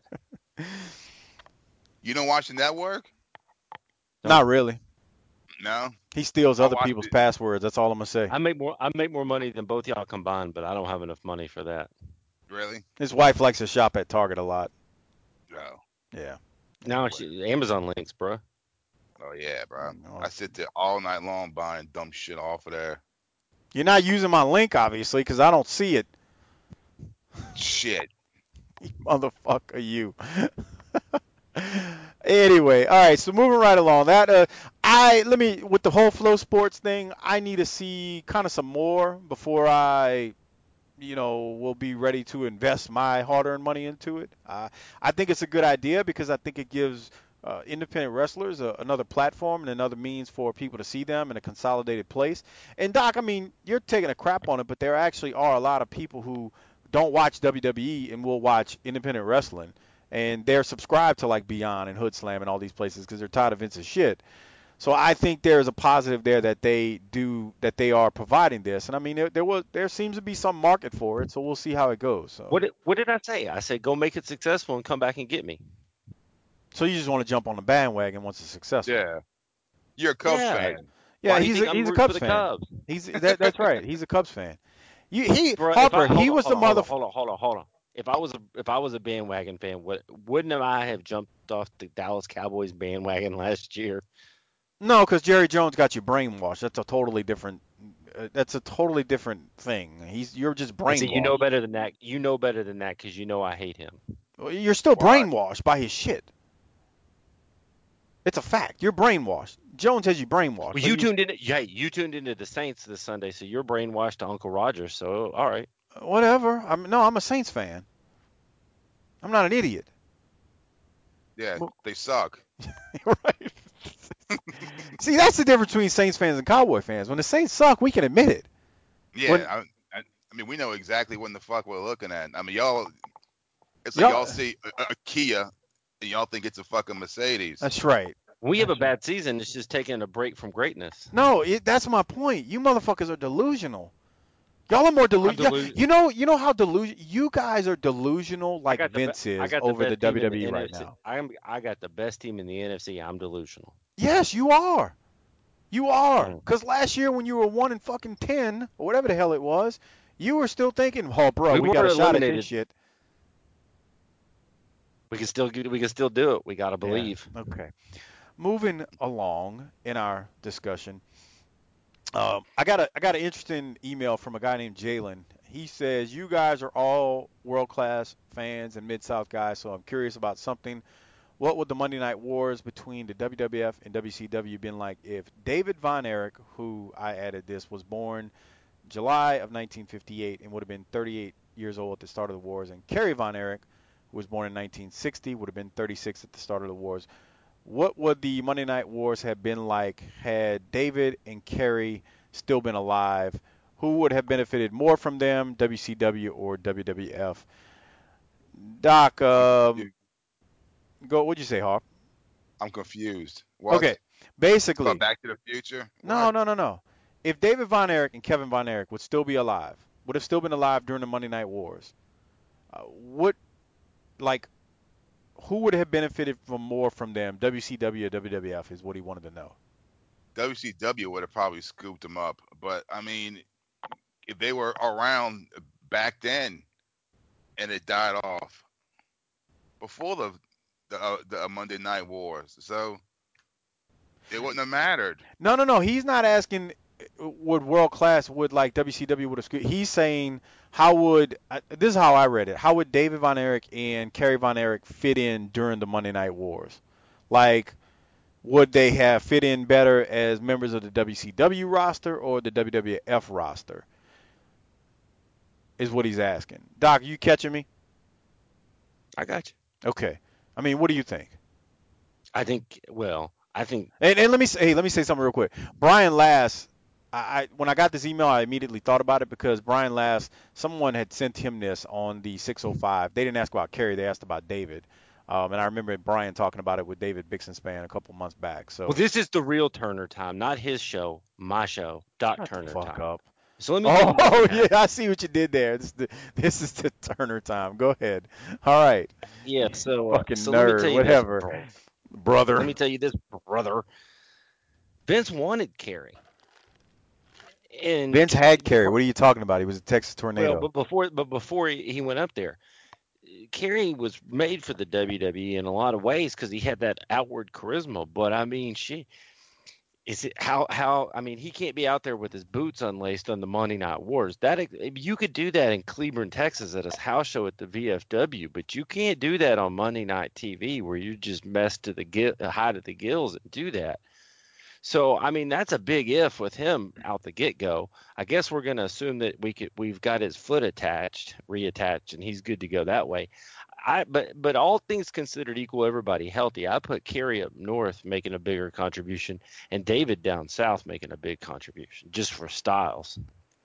G: You don't watch the network?
E: Not
F: Nope.
E: really.
G: No.
E: He steals
G: I
E: other
G: watched
E: people's
G: it.
E: passwords. That's all I'm gonna say.
F: I make more money than both y'all combined, but I don't have enough money for that.
G: Really?
E: His wife likes to shop at Target a lot.
G: No.
E: Yeah.
F: Now
E: Anyway.
F: Amazon links, bro.
G: Oh yeah, bro.
E: No,
G: I sit there all night long buying dumb shit off of there.
E: you're not using my link, obviously, because I don't see it.
G: Shit.
E: Motherfucker, you. Anyway, all right. So moving right along. With the whole Flow Sports thing, I need to see kind of some more before I will be ready to invest my hard-earned money into it. I think it's a good idea because I think it gives independent wrestlers another platform and another means for people to see them in a consolidated place. And Doc, I mean, you're taking a crap on it, but there actually are a lot of people who don't watch WWE and will watch independent wrestling, and they're subscribed to like Beyond and Hood Slam and all these places because they're tired of Vince's shit. So I think there's a positive there that they are providing this, and I mean there seems to be some market for it, so we'll see how it goes.
F: What did I say? I said go make it successful and come back and get me.
E: So you just want to jump on the bandwagon once it's successful.
G: Yeah. You're a Cubs
F: Yeah.
G: fan.
E: Yeah,
F: Why do you think I'm
E: he's a
F: rooting for
E: Cubs
F: the
E: fan.
F: Cubs?
E: That's right. He's a Cubs fan.
F: Bro,
E: Harper, he
F: hold on,
E: was
F: hold
E: the
F: on, hold
E: mother.
F: on, hold on, hold on, hold on. If I was a bandwagon fan, wouldn't I have jumped off the Dallas Cowboys bandwagon last year?
E: No, because Jerry Jones got you brainwashed. That's a totally different. That's a totally different thing. You're just
F: And see, you know
E: brainwashed.
F: better than that. You know better than that because you know I hate him.
E: Well, you're still
G: Why?
E: brainwashed by his shit. It's a fact. You're brainwashed. Jones has you brainwashed.
F: Well, you tuned into the Saints this Sunday, so you're brainwashed to Uncle Roger. So all right.
E: Whatever. I'm a Saints fan. I'm not an idiot.
G: Yeah,
E: Well,
G: they suck.
E: right. See, that's the difference between Saints fans and Cowboy fans. When the Saints suck, we can admit it. When
G: Yeah, I mean, we know exactly what the fuck we're looking at. I mean, y'all, it's like y'all
E: y'all,
G: see a Kia and y'all think it's a fucking Mercedes.
E: that's right.
F: When we have a
E: That's right.
F: bad season, it's just taking a break from greatness.
E: No, that's my point. You motherfuckers are delusional. Y'all are more
F: I'm
E: delusional. Yeah,
F: delusional.
E: you know how delusion. You guys are delusional
F: I
E: like
F: got the be-
E: Vince
F: I
E: is
F: got the
E: over the
F: best team in the
E: WWE right
F: NFC.
E: now.
F: I got the best team in the NFC. I'm delusional.
E: Yes, you are. You are.
F: Mm.
E: Cause last year when you were 1-10 or whatever the hell it was, you were still thinking, oh, bro,
F: We
E: we got
F: weren't
E: a shot at this
F: eliminated.
E: shit.
F: We can still do it. We gotta
E: Yeah.
F: believe.
E: Okay. Moving along in our discussion, I got an interesting email from a guy named Jalen. He says you guys are all world class fans and Mid South guys, so I'm curious about something. What would the Monday Night Wars between the WWF and WCW been like if David Von Erich, who I added this, was born July of 1958 and would have been 38 years old at the start of the wars, and Kerry Von Erich, who was born in 1960, would have been 36 at the start of the wars? What would the Monday Night Wars have been like had David and Kerry still been alive? Who would have benefited more from them, WCW or WWF? Doc,
G: I'm confused.
E: what'd you say, Harp?
G: I'm confused.
E: Okay,
G: What? About
E: basically,
G: Back to the Future?
E: no,
G: What?
E: no, no, no. If David Von Erich and Kevin Von Erich would still be alive, would have still been alive during the Monday Night Wars, what, like, who would have benefited from more from them, WCW or WWF, is what he wanted to know.
G: WCW would have probably scooped them up, but I mean, if they were around back then and it died off before the Monday Night Wars, so it wouldn't have mattered.
E: No, no, no. He's not asking would world class would like WCW would have. He's saying how would this is how I read it. How would David Von Erich and Kerry Von Erich fit in during the Monday Night Wars? Like, would they have fit in better as members of the WCW roster or the WWF roster? Is what he's asking. Doc, you catching me?
F: I got you.
E: Okay. I mean, what do you think?
F: I think
E: And let me say something real quick. Brian Last, when I got this email, I immediately thought about it because Brian Last, someone had sent him this on the 605. They didn't ask about Kerry, they asked about David. And I remember Brian talking about it with David Bixenspan a couple months back.
F: well,
E: So
F: this is the real Turner time, not his show, my show, Doc
E: shut the
F: Turner
E: fuck
F: time.
E: up.
F: So let me give you
E: Oh,
F: one.
E: yeah, I see what you did there. This is the Turner time. Go ahead. All right.
F: Yeah.
E: Fucking
F: So let me
E: nerd,
F: tell you this,
E: whatever.
F: bro. Let
E: Brother.
F: me tell you this, brother. Vince wanted Kerry, and
E: Vince had Kerry.
F: before,
E: What are you talking about? He was a Texas
F: well,
E: Tornado.
F: before he went up there, Kerry was made for the WWE in a lot of ways because he had that outward charisma. But I mean, is it how I mean he can't be out there with his boots unlaced on the Monday Night Wars. You could do that in Cleveland, Texas at a house show at the VFW, but you can't do that on Monday Night TV where you just mess to the high to the gills and do that. So I mean that's a big if with him out the get go. I guess we're gonna assume that we've got his foot reattached, and he's good to go that way. But all things considered equal, everybody healthy. I put Kerry up north making a bigger contribution, and David down south making a big contribution just for styles.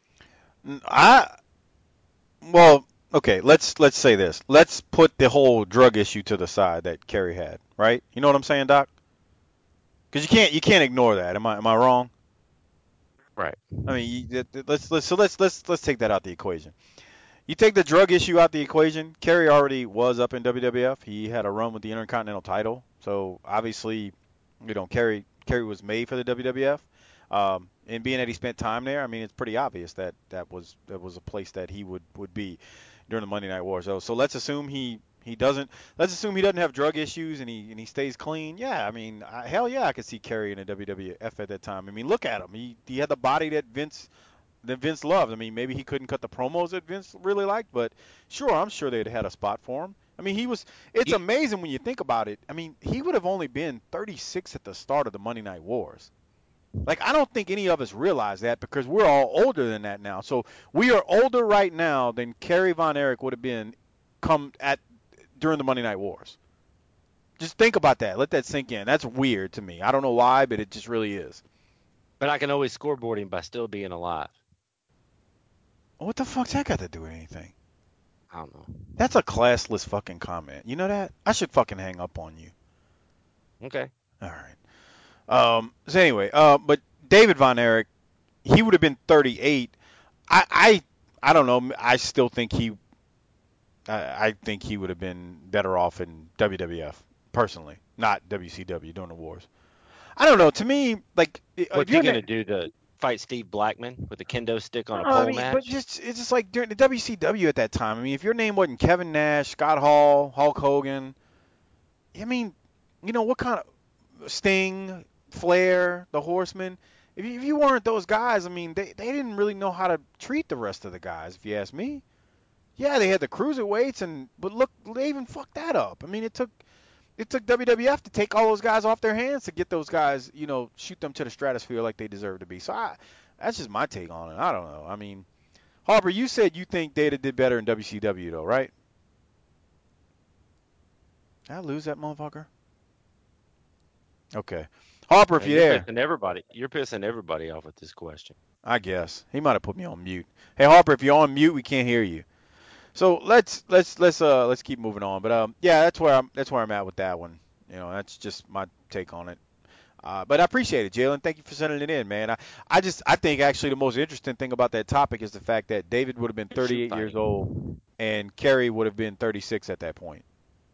E: I well, okay. Let's say this. Let's put the whole drug issue to the side that Kerry had. Right? You know what I'm saying, Doc? Because you can't ignore that. Am I wrong?
F: Right.
E: I mean, let's take that out the equation. You take the drug issue out the equation. Kerry already was up in WWF. He had a run with the Intercontinental title. So obviously, Kerry was made for the WWF. And being that he spent time there, I mean, it's pretty obvious that that was a place that he would be during the Monday Night War. So let's assume he doesn't. Let's assume he doesn't have drug issues and he stays clean. Yeah, I mean, hell yeah, I could see Kerry in the WWF at that time. I mean, look at him. He had the body that Vince loved. I mean, maybe he couldn't cut the promos that Vince really liked, but sure, I'm sure they'd had a spot for him. I mean, it's
F: You,
E: amazing when you think about it. I mean, he would have only been 36 at the start of the Monday Night Wars. Like, I don't think any of us realize that because we're all older than that now. So we are older right now than Kerry Von Erich would have been come at during the Monday Night Wars. Just think about that. Let that sink in. That's weird to me. I don't know why, but it just really is.
F: but I can always scoreboard him by still being alive.
E: What the fuck's that got to do with anything?
F: I don't know.
E: That's a classless fucking comment. You know that? I should fucking hang up on you.
F: Okay.
E: All right. So anyway, but David Von Erich, he would have been 38. I don't know. I still think I think he would have been better off in WWF personally, not WCW during the wars. I don't know. To me, like if
F: What's he
E: you're
F: gonna do to fight Steve Blackman with a kendo stick on
E: no,
F: a
E: I
F: pole
E: mean, but
F: match?
E: just it's just like during the WCW at that time. I mean, if your name wasn't Kevin Nash, Scott Hall, Hulk Hogan, I mean, what kind of Sting, Flair, the Horsemen. If you weren't those guys, I mean, they didn't really know how to treat the rest of the guys, if you ask me. Yeah, they had the cruiserweights, but look, they even fucked that up. I mean, it took WWF to take all those guys off their hands to get those guys, shoot them to the stratosphere like they deserve to be. So that's just my take on it. I don't know. I mean, Harper, you said you think Data did better in WCW, though, right? Did I lose that motherfucker? Okay. Harper, if
F: Now
E: you're there.
F: you're pissing everybody off with this question.
E: I guess he might have put me on mute. Hey Harper, if you're on mute, we can't hear you. So let's keep moving on. But yeah, that's where I'm at with that one. That's just my take on it. But I appreciate it, Jalen. Thank you for sending it in, man. I think actually the most interesting thing about that topic is the fact that David would have been
F: Shoot
E: 38 years old
F: fighting.
E: and Kerry would have been 36 at that point.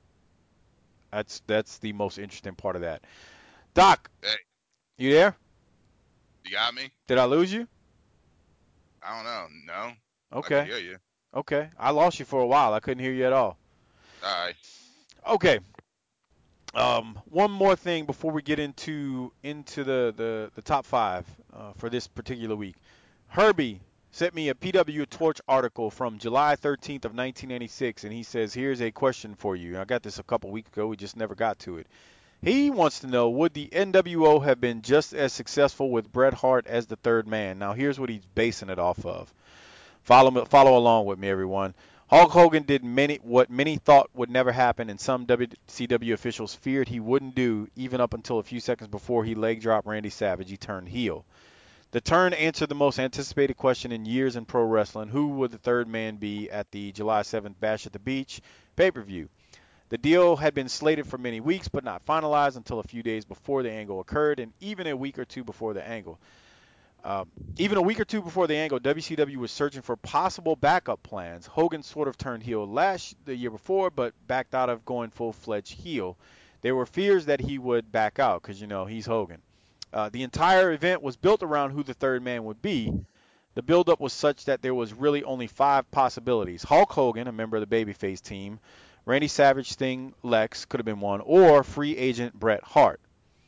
E: That's the most interesting part of that. Doc,
G: Hey,
E: you there?
G: you got me?
E: Did I lose you?
G: I don't know. No, I can
E: Okay.
G: hear you.
E: Okay. I lost you for a while. I couldn't hear you at all.
G: All right.
E: Okay. One more thing before we get into the top five for this particular week. Herbie sent me a PW Torch article from July 13th of 1996, and he says, "Here's a question for you." I got this a couple weeks ago. We just never got to it. He wants to know, would the NWO have been just as successful with Bret Hart as the Third Man? Now, here's what he's basing it off of. Follow along with me, everyone. Hulk Hogan did what many thought would never happen, and some WCW officials feared he wouldn't do, even up until a few seconds before he leg dropped Randy Savage. He turned heel. The turn answered the most anticipated question in years in pro wrestling: who would the Third Man be at the July 7th Bash at the Beach pay-per-view? The deal had been slated for many weeks, but not finalized until a few days before the angle occurred, and even a week or two before the angle. Even a week or two before the angle, WCW was searching for possible backup plans. Hogan sort of turned heel the year before, but backed out of going full-fledged heel. There were fears that he would back out because, he's Hogan. The entire event was built around who the third man would be. The buildup was such that there was really only 5 possibilities. Hulk Hogan, a member of the babyface team, Randy Savage, Sting, Lex could have been one, or free agent Bret Hart,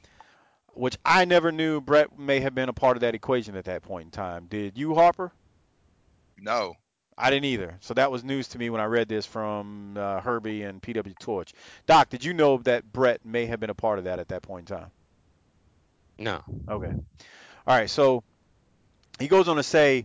E: which I never knew Bret may have been a part of that equation at that point in time. Did you, Harper?
G: No.
E: I didn't either. So that was news to me when I read this from Herbie and PW Torch. Doc, did you know that Bret may have been a part of that at that point in time?
F: No.
E: Okay. All right. So he goes on to say,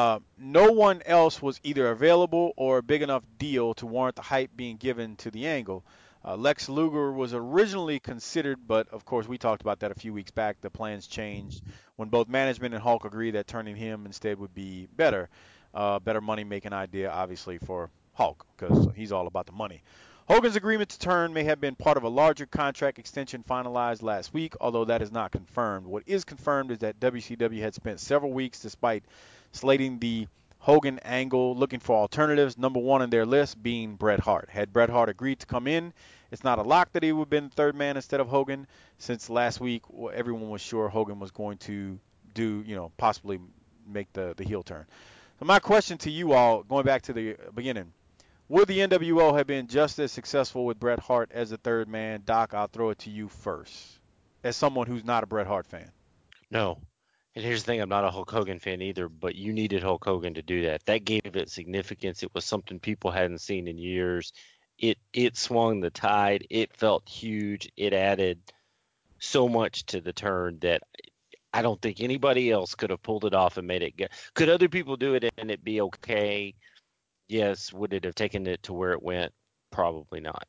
E: no one else was either available or a big enough deal to warrant the hype being given to the angle. Lex Luger was originally considered, but of course we talked about that a few weeks back. The plans changed when both management and Hulk agreed that turning him instead would be better. Better money-making idea, obviously, for Hulk, because he's all about the money. Hogan's agreement to turn may have been part of a larger contract extension finalized last week, although that is not confirmed. What is confirmed is that WCW had spent several weeks, despite slating the Hogan angle, looking for alternatives, number one on their list being Bret Hart. Had Bret Hart agreed to come in, it's not a lock that he would have been the third man instead of Hogan, since last week everyone was sure Hogan was going to possibly make the heel turn. So my question to you all, going back to the beginning, would the NWO have been just as successful with Bret Hart as the third man? Doc, I'll throw it to you first, as someone who's not a Bret Hart fan.
F: No. And here's the thing, I'm not a Hulk Hogan fan either, but you needed Hulk Hogan to do that. That gave it significance. It was something people hadn't seen in years. It swung the tide. It felt huge. It added so much to the turn that I don't think anybody else could have pulled it off and made it good. Could other people do it and it be okay? Yes. Would it have taken it to where it went? Probably not.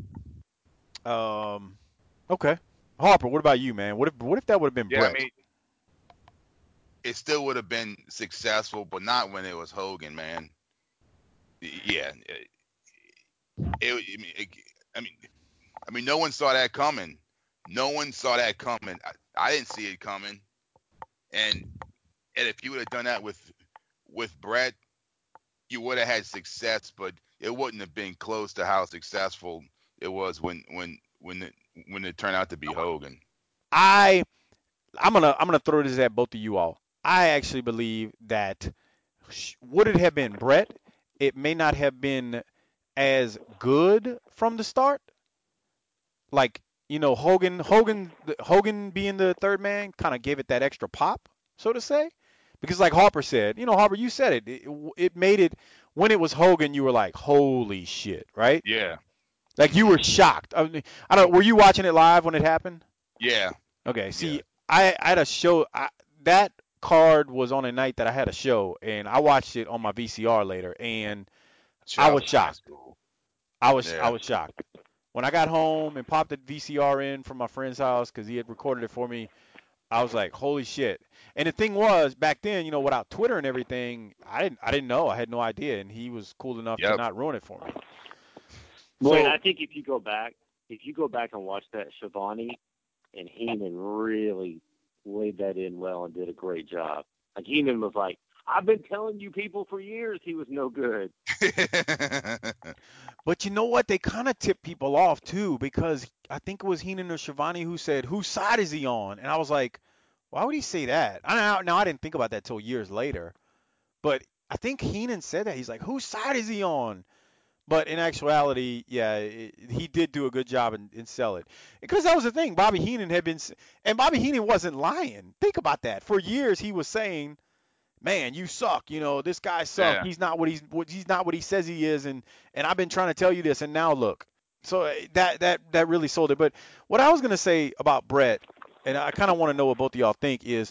E: Okay. Harper, what about you, man? What if that would have been
G: Yeah,
E: Bret?
G: I mean, it still would have been successful, but not when it was Hogan, man. Yeah. I mean, no one saw that coming. No one saw that coming. I didn't see it coming. And if you would have done that with Bret, you would have had success, but it wouldn't have been close to how successful it was when it turned out to be Hogan.
E: I'm gonna throw this at both of you all. I actually believe that would it have been Bret, it may not have been as good from the start. Like, Hogan being the third man kind of gave it that extra pop, so to say. Because like Harper said, Harper, you said it made it, when it was Hogan, you were like, holy shit, right?
G: Yeah.
E: Like you were shocked. I mean, were you watching it live when it happened?
G: Yeah.
E: Okay, see,
G: Yeah.
E: I had a show. That card was on a night that I had a show, and I watched it on my VCR later, and I was shocked. I
G: Yeah.
E: was shocked. When I got home and popped the VCR in from my friend's house because he had recorded it for me, I was like, holy shit. And the thing was, back then, without Twitter and everything, I didn't know. I had no idea, and he was cool enough to
G: Yep.
E: not ruin it for me.
H: Boy, and
E: So
H: I think if you go back and watch that, Shivani and Heenan really laid that in well and did a great job. Like Heenan was like, I've been telling you people for years he was no good.
E: But you know what? They kind of tipped people off too, because I think it was Heenan or Shivani who said, "Whose side is he on?" And I was like, "Why would he say that?" Now I didn't think about that till years later, but I think Heenan said that. He's like, "Whose side is he on?" But in actuality, yeah, he did do a good job in sell it, because that was the thing. Bobby Heenan and Bobby Heenan wasn't lying. Think about that. For years he was saying, man, you suck. This guy suck.
G: Yeah.
E: He's not he's not what he says he is, and I've been trying to tell you this, and now look. So that really sold it. But what I was gonna say about Bret, and I kind of want to know what both of y'all think, is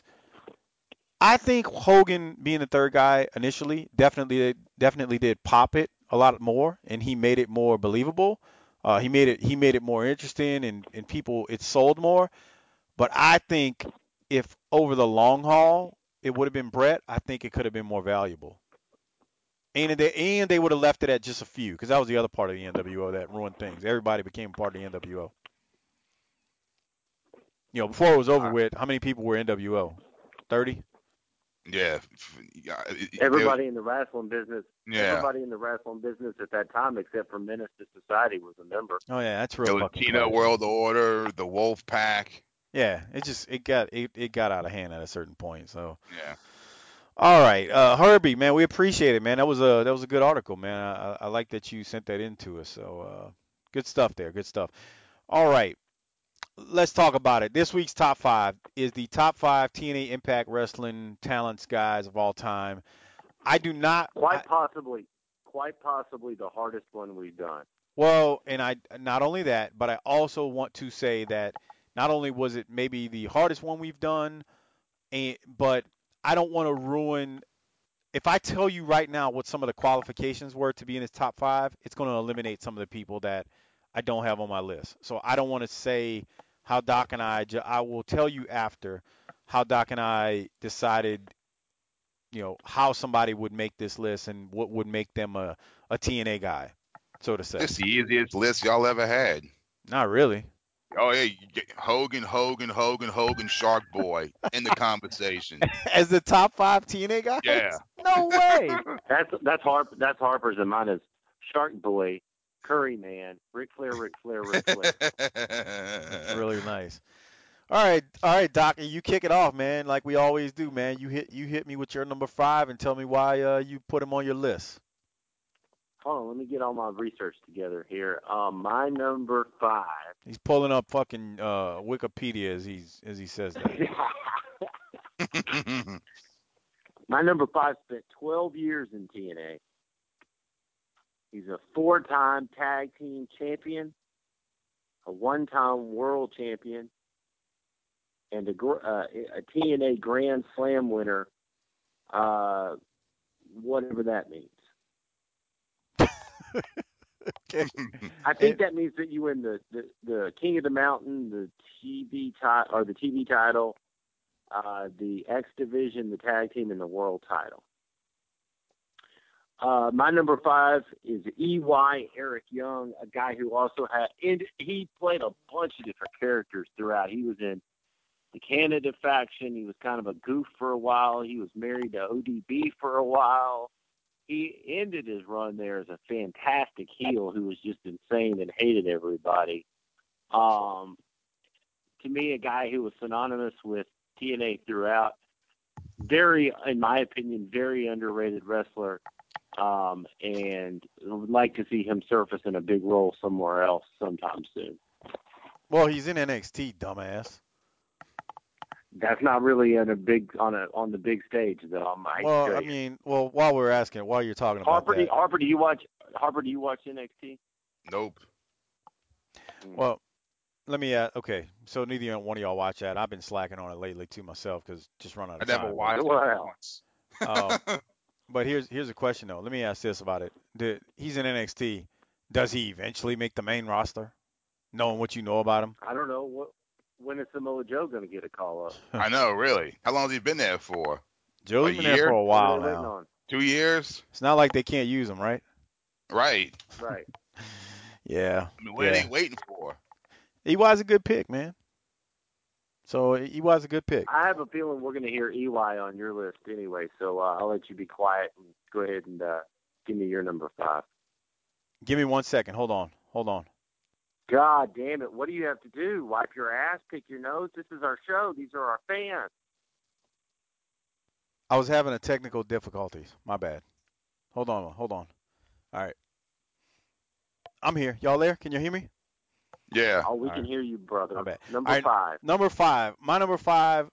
E: I think Hogan being the third guy initially definitely did pop it a lot more, and he made it more believable. He made it more interesting, and people, it sold more. But I think if over the long haul it would have been Bret, I think it could have been more valuable. And they would have left it at just a few, because that was the other part of the NWO that ruined things. Everybody became part of the NWO. Before it was over with, how many people were NWO? 30?
G: Yeah.
H: Everybody in the wrestling business,
G: Yeah.
H: everybody in the wrestling business at that time, except for Menace to Society, was a member.
E: Oh yeah, that's
G: The
E: real fucking
G: Latino
E: classy.
G: World Order, the Wolf Pack.
E: Yeah, it got out of hand at a certain point. So
G: Yeah.
E: all right, Herbie, man, we appreciate it, man. That was a good article, man. I like that you sent that in to us. So good stuff there, good stuff. All right, let's talk about it. This week's top five is the top five TNA Impact Wrestling talents guys of all time. I do not.
H: Quite possibly the hardest one we've done.
E: Well, and I not only that, but I also want to say that not only was it maybe the hardest one we've done, but I don't want to ruin. If I tell you right now what some of the qualifications were to be in his top five, it's going to eliminate some of the people that I don't have on my list. So I don't want to say how Doc and I will tell you after how Doc and I decided, how somebody would make this list and what would make them a TNA guy, so to say.
G: It's the easiest list y'all ever had.
E: Not really.
G: Oh, yeah, you get Hogan, Shark Boy in the conversation.
E: As the top five TNA guys?
G: Yeah.
E: No way.
H: That's Harper's, and mine is Shark Boy, Curry Man, Ric Flair.
E: That's really nice. All right, Doc, you kick it off, man, like we always do, man. You hit me with your number five and tell me why you put him on your list.
H: Hold on, let me get all my research together here. My number five.
E: He's pulling up fucking Wikipedia as he says that.
H: My number five spent 12 years in TNA. He's a 4-time tag team champion, a 1-time world champion, and a TNA Grand Slam winner, whatever that means.
E: Okay.
H: I think that means that you win the King of the Mountain, the TV title, the X Division, the tag team, and the world title. My number five is EY Eric Young, a guy who also he played a bunch of different characters throughout. He was in the Canada faction. He was kind of a goof for a while. He was married to ODB for a while. He ended his run there as a fantastic heel who was just insane and hated everybody. To me, a guy who was synonymous with TNA throughout. Very, in my opinion, very underrated wrestler. And would like to see him surface in a big role somewhere else sometime soon.
E: Well, he's in NXT, dumbass.
H: That's not really on the big stage, though.
E: While we're asking, while you're talking about that,
H: Harper, do you watch NXT?
G: Nope.
E: Well, let me okay. So neither one of y'all watch that. I've been slacking on it lately too myself because just run out of time.
G: I never watched it once.
E: But here's a question though. Let me ask this about it. He's in NXT. Does he eventually make the main roster? Knowing what you know about him?
H: I don't know. When is Samoa Joe going to get a call up?
G: I know, really. How long has he been there for?
E: Joe's been there for a while now.
G: 2 years?
E: It's not like they can't use him, right?
G: Right.
E: Yeah.
G: I mean, what are they waiting for?
E: EY's a good pick, man. So EY's a good pick.
H: I have a feeling we're going to hear EY on your list anyway, so I'll let you be quiet and go ahead and give me your number five.
E: Give me 1 second. Hold on.
H: God damn it. What do you have to do? Wipe your ass? Pick your nose? This is our show. These are our fans.
E: I was having a technical difficulties. My bad. Hold on. All right. I'm here. Y'all there? Can you hear me?
G: Yeah.
H: Oh, we can hear you, brother.
E: My bad.
H: Number five.
E: Number five. My number five,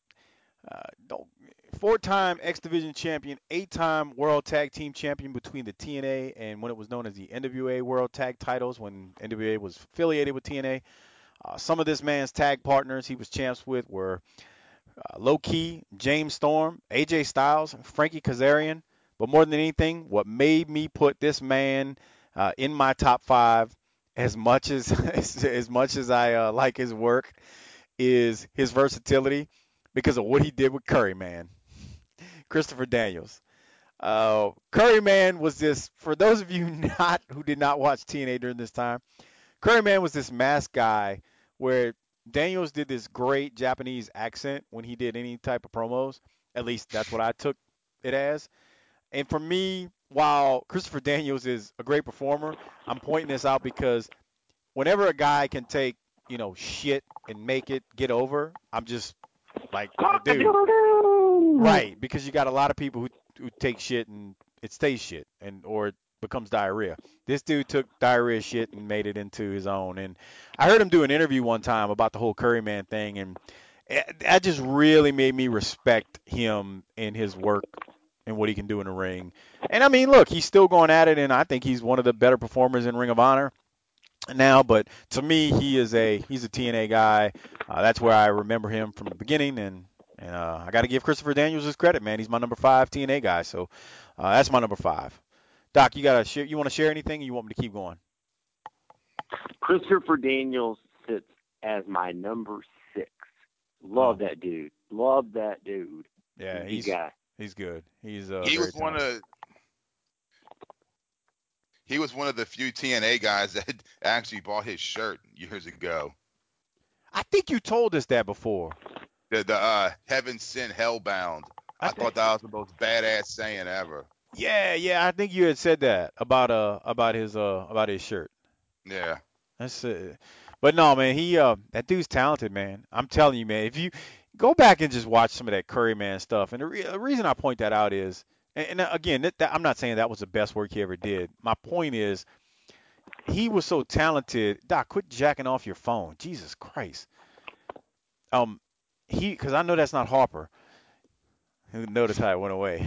E: 4-time X Division champion, 8-time World Tag Team champion between the TNA and when it was known as the NWA World Tag Titles when NWA was affiliated with TNA. Some of this man's tag partners he was champs with were Low Key, James Storm, AJ Styles, Frankie Kazarian. But more than anything, what made me put this man in my top five, as much as I like his work, is his versatility because of what he did with Curry Man. Christopher Daniels. Curry Man was this, for those of you who did not watch TNA during this time, Curry Man was this masked guy where Daniels did this great Japanese accent when he did any type of promos, At least that's what I took it as. And for me, while Christopher Daniels is a great performer, I'm pointing this out because whenever a guy can take, shit and make it get over, I'm just like, dude, right? Because you got a lot of people who take shit and it stays shit or it becomes diarrhea. This dude took diarrhea shit and made it into his own. And I heard him do an interview one time about the whole Curry Man thing, and that just really made me respect him and his work and what he can do in the ring. And I mean, look, he's still going at it, and I think he's one of the better performers in Ring of Honor now. But to me, he's a TNA guy. That's where I remember him from the beginning, and I got to give Christopher Daniels his credit, man. He's my number 5 TNA guy, so that's my number 5. Doc, you want to share anything, or you want me to keep going?
H: Christopher Daniels sits as my number 6. Love that dude. Love that dude.
E: Yeah,
H: he's guy.
E: He's good. He's
G: he was one of the few TNA guys that actually bought his shirt years ago.
E: I think you told us that before.
G: The Heaven Sent Hellbound. I thought that was the most badass saying ever.
E: Yeah, I think you had said that about his shirt.
G: Yeah.
E: That's but no, man, that dude's talented, man. I'm telling you, man. If you go back and just watch some of that Curry Man stuff, and the reason I point that out is, and again, I'm not saying that was the best work he ever did. My point is, he was so talented. Doc, quit jacking off your phone. Jesus Christ. Because I know that's not Harper. Notice how it went away.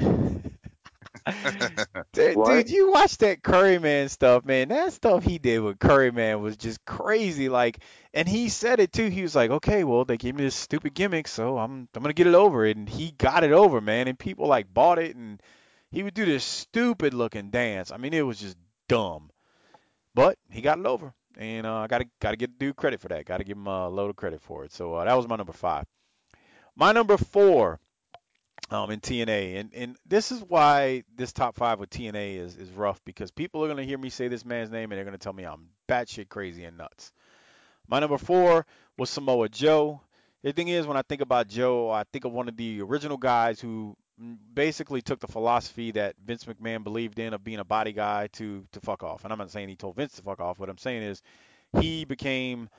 E: Dude, you watch that Curry Man stuff, man. That stuff he did with Curry Man was just crazy. Like, and he said it too. He was like, okay, well, they gave me this stupid gimmick, so I'm gonna get it over. And he got it over, man. And people like bought it, and he would do this stupid looking dance. I mean, it was just dumb, but he got it over. And I gotta give the dude credit for that. Gotta give him a load of credit for it. So that was my number 5. My number 4. In TNA. And this is why this top 5 with TNA is rough, because people are going to hear me say this man's name and they're going to tell me I'm batshit crazy and nuts. My number 4 was Samoa Joe. The thing is, when I think about Joe, I think of one of the original guys who basically took the philosophy that Vince McMahon believed in of being a body guy to fuck off. And I'm not saying he told Vince to fuck off. What I'm saying is he became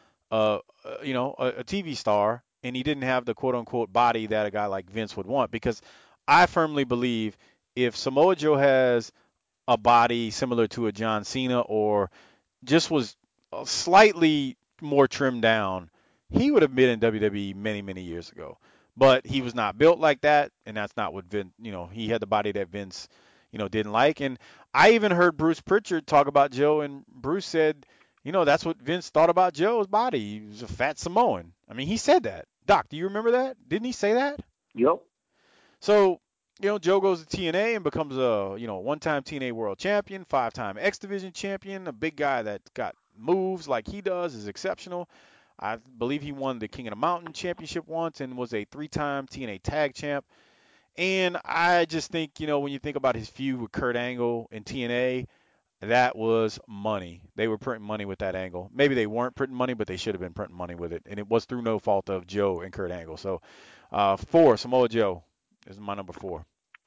E: a TV star, and he didn't have the quote unquote body that a guy like Vince would want. Because I firmly believe if Samoa Joe has a body similar to a John Cena, or just was slightly more trimmed down, he would have been in WWE many, many years ago. But he was not built like that, and that's not what Vince, he had the body that Vince, didn't like. And I even heard Bruce Pritchard talk about Joe, and Bruce said, that's what Vince thought about Joe's body. He was a fat Samoan. I mean, he said that. Doc, do you remember that? Didn't he say that?
H: Yep.
E: So, Joe goes to TNA and becomes a, one-time TNA World Champion, 5-time X Division Champion, a big guy that got moves like he does, is exceptional. I believe he won the King of the Mountain Championship once and was a 3-time TNA Tag Champ. And I just think, when you think about his feud with Kurt Angle in TNA, that was money. They were printing money with that angle. Maybe they weren't printing money, but they should have been printing money with it. And it was through no fault of Joe and Kurt Angle. So, 4, Samoa Joe is my number 4.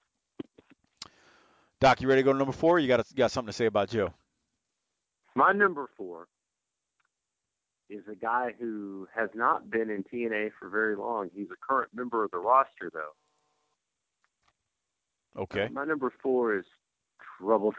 E: Doc, you ready to go to number 4? Or you got something to say about Joe?
H: My number 4 is a guy who has not been in TNA for very long. He's a current member of the roster, though.
E: Okay.
H: My number 4 is Trouble.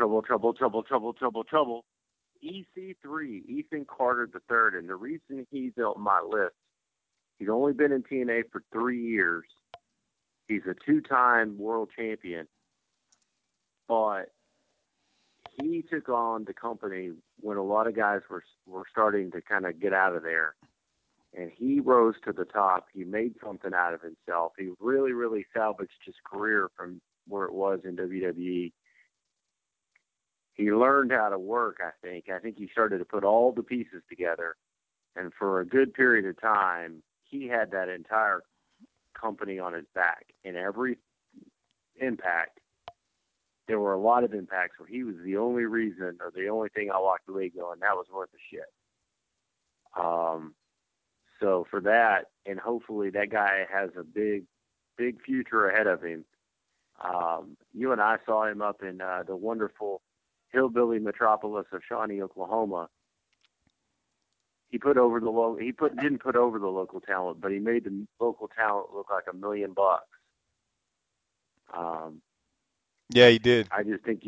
H: EC3, Ethan Carter III. And the reason he's on my list, he's only been in TNA for 3 years. He's a 2-time world champion. But he took on the company when a lot of guys were starting to kind of get out of there. And he rose to the top. He made something out of himself. He really, really salvaged his career from where it was in WWE. He learned how to work, I think. I think he started to put all the pieces together. And for a good period of time, he had that entire company on his back. In every Impact, there were a lot of impacts where he was the only reason or the only thing I walked away going, that was worth the shit. So for that, and hopefully that guy has a big big future ahead of him. You and I saw him up in the wonderful hillbilly metropolis of Shawnee, Oklahoma. He didn't put over the local talent, but he made the local talent look like $1 million.
E: Yeah, he did.
H: I just think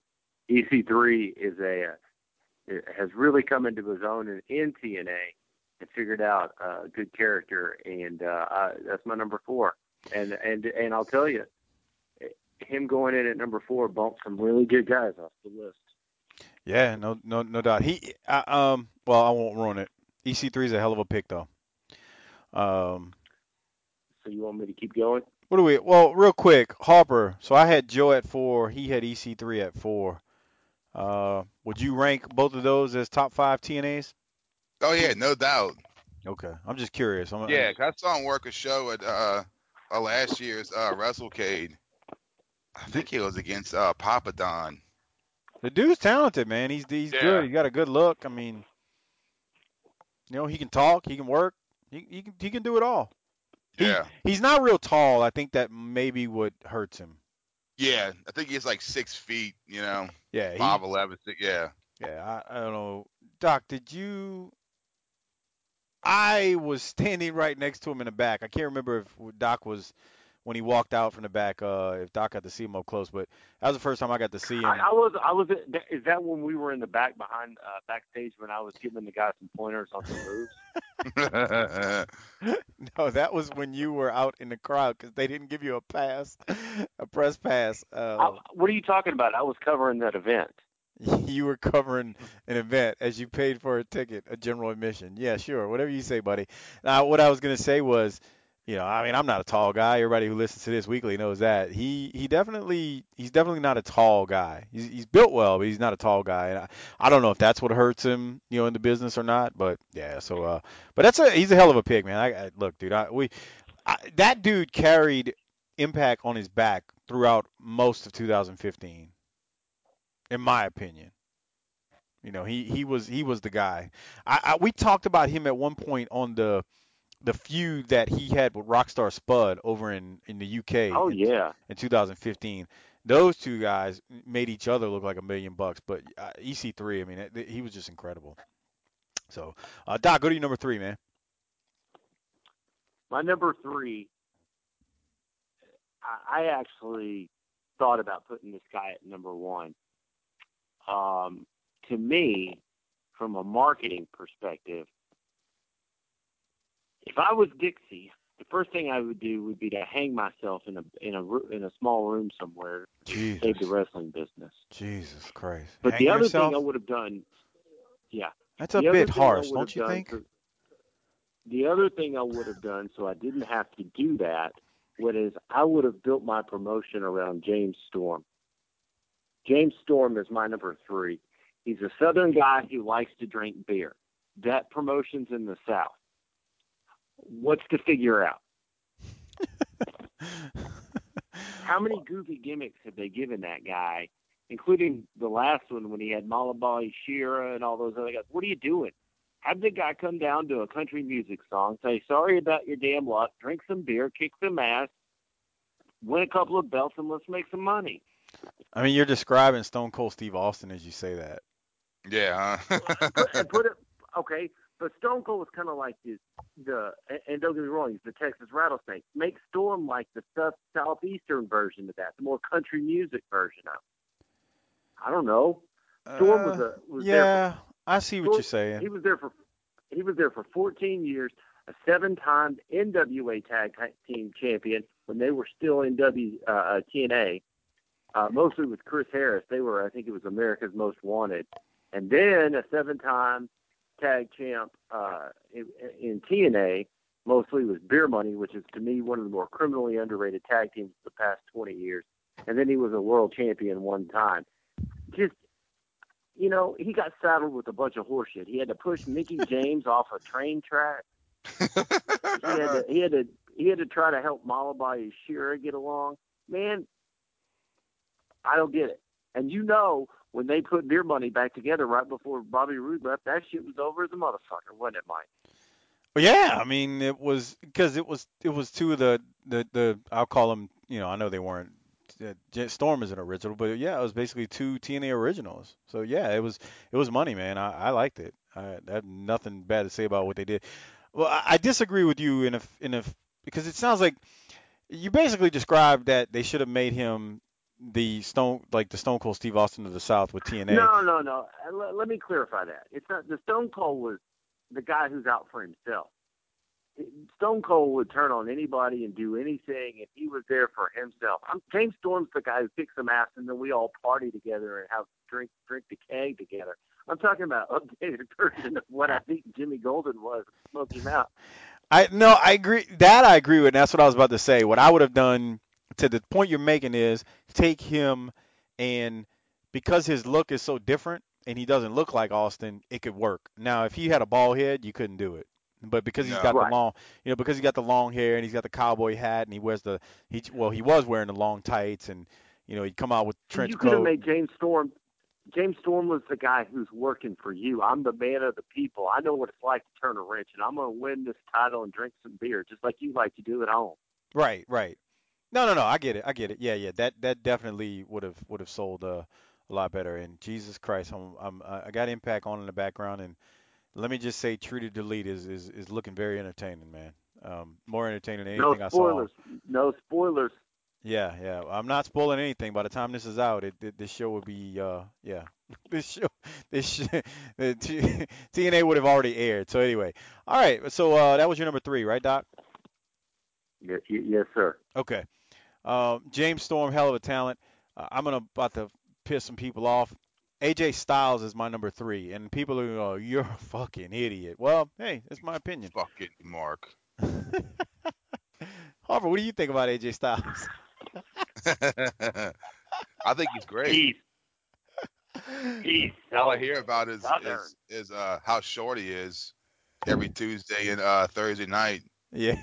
H: EC3 has really come into his own in TNA and figured out a good character, and that's my number 4. And I'll tell you, him going in at number 4 bumped some really good guys off the list.
E: Yeah, no doubt. Well, I won't ruin it. EC3 is a hell of a pick, though.
H: So you want me to keep going?
E: Well, real quick, Harper. So I had Joe at 4. He had EC3 at 4. Would you rank both of those as top 5 TNAs?
G: Oh yeah, no doubt.
E: Okay, I'm just curious.
G: Yeah, I saw him work a show at last year's WrestleCade. I think it was against Papa Don.
E: The dude's talented, man. He's good. He got a good look. I mean, he can talk. He can work. He can do it all. He's not real tall. I think that maybe what hurts him.
G: Yeah, I think he's like 6 feet.
E: Yeah.
G: 5'11". Yeah.
E: Yeah, I don't know. Doc, did you? I was standing right next to him in the back. I can't remember if Doc was when he walked out from the back. If Doc got to see him up close, but that was the first time I got to see him.
H: I was. Is that when we were in the back behind backstage when I was giving the guy some pointers on some moves?
E: No, that was when you were out in the crowd because they didn't give you a press pass.
H: What are you talking about? I was covering that event.
E: You were covering an event as you paid for a ticket, a general admission. Yeah, sure, whatever you say, buddy. Now, what I was gonna say was, I'm not a tall guy. Everybody who listens to this weekly knows that. He's definitely not a tall guy. He's built well, but he's not a tall guy. And I don't know if that's what hurts him, in the business or not. But yeah, so but he's a hell of a pick, man. Look, dude, that dude carried Impact on his back throughout most of 2015. In my opinion, he was the guy. We talked about him at one point on the feud that he had with Rockstar Spud over in the UK.
H: Oh yeah.
E: In 2015, those two guys made each other look like $1 million. But EC3, I mean, he was just incredible. So, Doc, go to your number 3, man.
H: My number 3. I actually thought about putting this guy at number 1. To me, from a marketing perspective, if I was Dixie, the first thing I would do would be to hang myself in a small room somewhere to save the wrestling business.
E: Jesus Christ!
H: But
E: hang
H: the other
E: yourself?
H: thing I would have done,
E: that's a bit harsh, don't you think?
H: The other thing I would have done, so I didn't have to do that, was I would have built my promotion around James Storm. James Storm is my number 3. He's a Southern guy who likes to drink beer. That promotion's in the South. What's to figure out? How many goofy gimmicks have they given that guy, including the last one when he had Malabai Shira and all those other guys? What are you doing? Have the guy come down to a country music song, say, sorry about your damn luck, drink some beer, kick some ass, win a couple of belts, and let's make some money.
E: I mean, you're describing Stone Cold Steve Austin as you say that.
G: Yeah.
H: Okay, but Stone Cold was kind of like and don't get me wrong, he's the Texas Rattlesnake. Make Storm like the southeastern version of that, the more country music version of it. I don't know. Storm was
E: there.
H: For,
E: I see what you're saying.
H: He was there for 14 years, a 7-time NWA Tag Team Champion when they were still in TNA. Mostly with Chris Harris. They were, I think it was America's Most Wanted. And then a 7-time tag champ in TNA, mostly with Beer Money, which is, to me, one of the more criminally underrated tag teams of the past 20 years. And then he was a world champion one time. Just, he got saddled with a bunch of horseshit. He had to push Mickey James off a train track. He had to try to help Malabai Shira get along. Man, I don't get it. And when they put Beer Money back together right before Bobby Roode left, that shit was over as a motherfucker, wasn't it, Mike?
E: But yeah, I mean, it was because it was two of the I'll call them. I know they weren't. Storm is an original, but yeah, it was basically two TNA originals. So yeah, it was money, man. I liked it. I have nothing bad to say about what they did. Well, I disagree with you in a because it sounds like you basically described that they should have made him the Stone Cold Steve Austin of the South with TNA.
H: No, no, no. Let me clarify that. It's not the Stone Cold was the guy who's out for himself. Stone Cold would turn on anybody and do anything, and he was there for himself. James Storm's the guy who kicks some ass, and then we all party together and have drink the keg together. I'm talking about updated version of what I think Jimmy Golden was, Smoky Mountain.
E: I agree. That I agree with. And that's what I was about to say. What I would have done to the point you're making is take him and because his look is so different and he doesn't look like Austin, it could work. Now, if he had a bald head, you couldn't do it. But because he's
G: No.
E: got the
H: Right.
E: long, because he got the long hair and he's got the cowboy hat and he wears he was wearing the long tights and he'd come out with trench
H: You could have
E: coat.
H: made James Storm. James Storm was the guy who's working for you. I'm the man of the people. I know what it's like to turn a wrench, and I'm going to win this title and drink some beer, just like you like to do at home.
E: Right, right. No. I get it. I get it. Yeah, yeah. That definitely would have sold a lot better. And Jesus Christ, I got Impact on in the background, and let me just say, True to Delete is looking very entertaining, man. More entertaining than
H: No
E: anything I saw.
H: spoilers. No spoilers.
E: Yeah, yeah. I'm not spoiling anything. By the time this is out, this show will be yeah. This show this sh- TNA would have already aired. So anyway, all right. So that was your number three, right, Doc?
H: Yes, sir.
E: Okay. James Storm, hell of a talent. I'm gonna about to piss some people off. AJ Styles is my number three, and people are going, you're a fucking idiot. Well, hey, that's my opinion.
G: Fucking Mark.
E: Harper, what do you think about AJ Styles?
G: I think he's great.
H: He's
G: All I
H: so
G: he's about
H: southern.
G: is how short he is every Tuesday and Thursday night.
E: Yeah.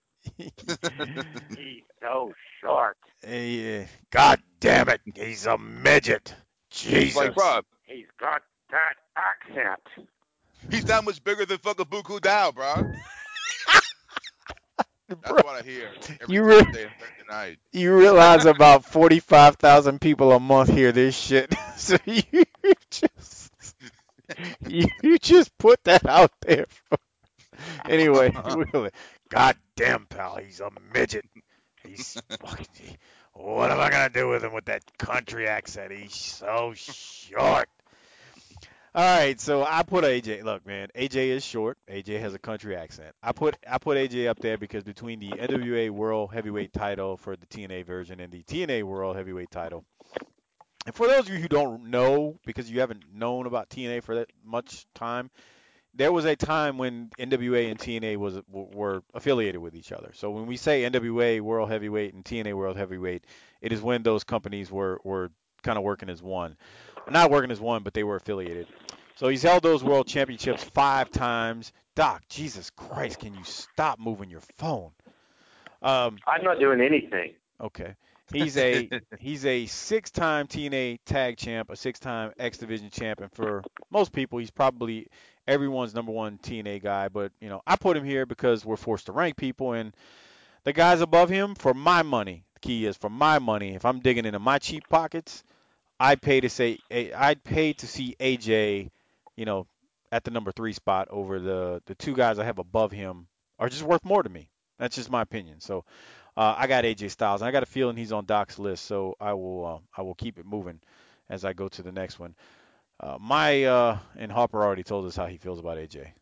H: He's so short.
E: Hey, God damn it, he's a midget.
G: It's like,
E: Jesus.
G: bro,
H: He's got that accent.
G: he's that much bigger than fucking Buku Dow, bro. That's
E: Bro,
G: what I hear every
E: you re-
G: Tuesday and Thursday night.
E: you realize about 45,000 people a month hear this shit. So just you just put that out there. Anyway, God damn, pal, he's a midget. He's fucking. What am I gonna do with him with that country accent? He's so short. All right, so I put AJ. Look, man, AJ is short. AJ has a country accent. I put AJ up there because between the NWA World Heavyweight Title for the TNA version and the TNA World Heavyweight Title, and for those of you who don't know, because you haven't known about TNA for that much time, there was a time when NWA and TNA were affiliated with each other. So when we say NWA World Heavyweight and TNA World Heavyweight, it is when those companies were kind of working as one. Not working as one, but they were affiliated. So he's held those world championships 5 times. Doc, Jesus Christ, can you stop moving your phone?
H: I'm not doing anything.
E: Okay. He's a 6-time TNA tag champ, a 6-time X Division champ, and for most people, he's probably everyone's number one TNA guy. But I put him here because we're forced to rank people, and the guys above him, for my money, the key is for my money. If I'm digging into my cheap pockets, I'd pay to see AJ, you know, at the number 3 spot over the two guys I have above him are just worth more to me. That's just my opinion. So I got AJ Styles, and I got a feeling he's on Doc's list. So I will keep it moving as I go to the next one. And Harper already told us how he feels about AJ.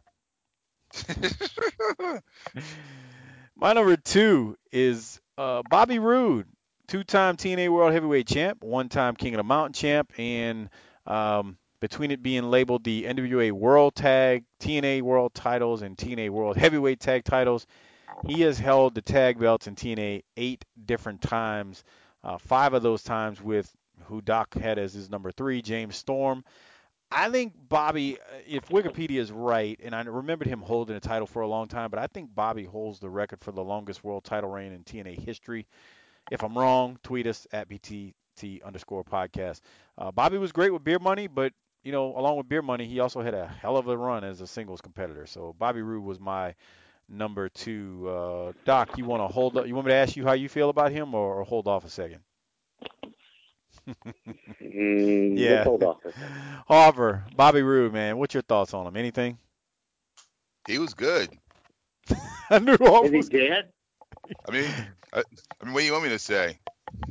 E: My number 2 is Bobby Roode, 2-time TNA World Heavyweight Champ, 1-time King of the Mountain Champ, and between it being labeled the NWA World Tag, TNA World Titles, and TNA World Heavyweight Tag Titles, he has held the tag belts in TNA 8 different times, 5 of those times with who Doc had as his number 3, James Storm. I think Bobby, if Wikipedia is right, and I remembered him holding a title for a long time, but I think Bobby holds the record for the longest world title reign in TNA history. If I'm wrong, tweet us at BTT_podcast. Bobby was great with beer money, but along with beer money, he also had a hell of a run as a singles competitor. So Bobby Roode was my number 2. Doc, you want to hold up? You want me to ask you how you feel about him, or hold off a second?
H: Let's hold off a second.
E: Harper, Bobby Roode, man, what's your thoughts on him? Anything?
G: He was good.
E: I knew
H: Is he
E: almost.
H: dead?
G: I mean, what do you want me to say?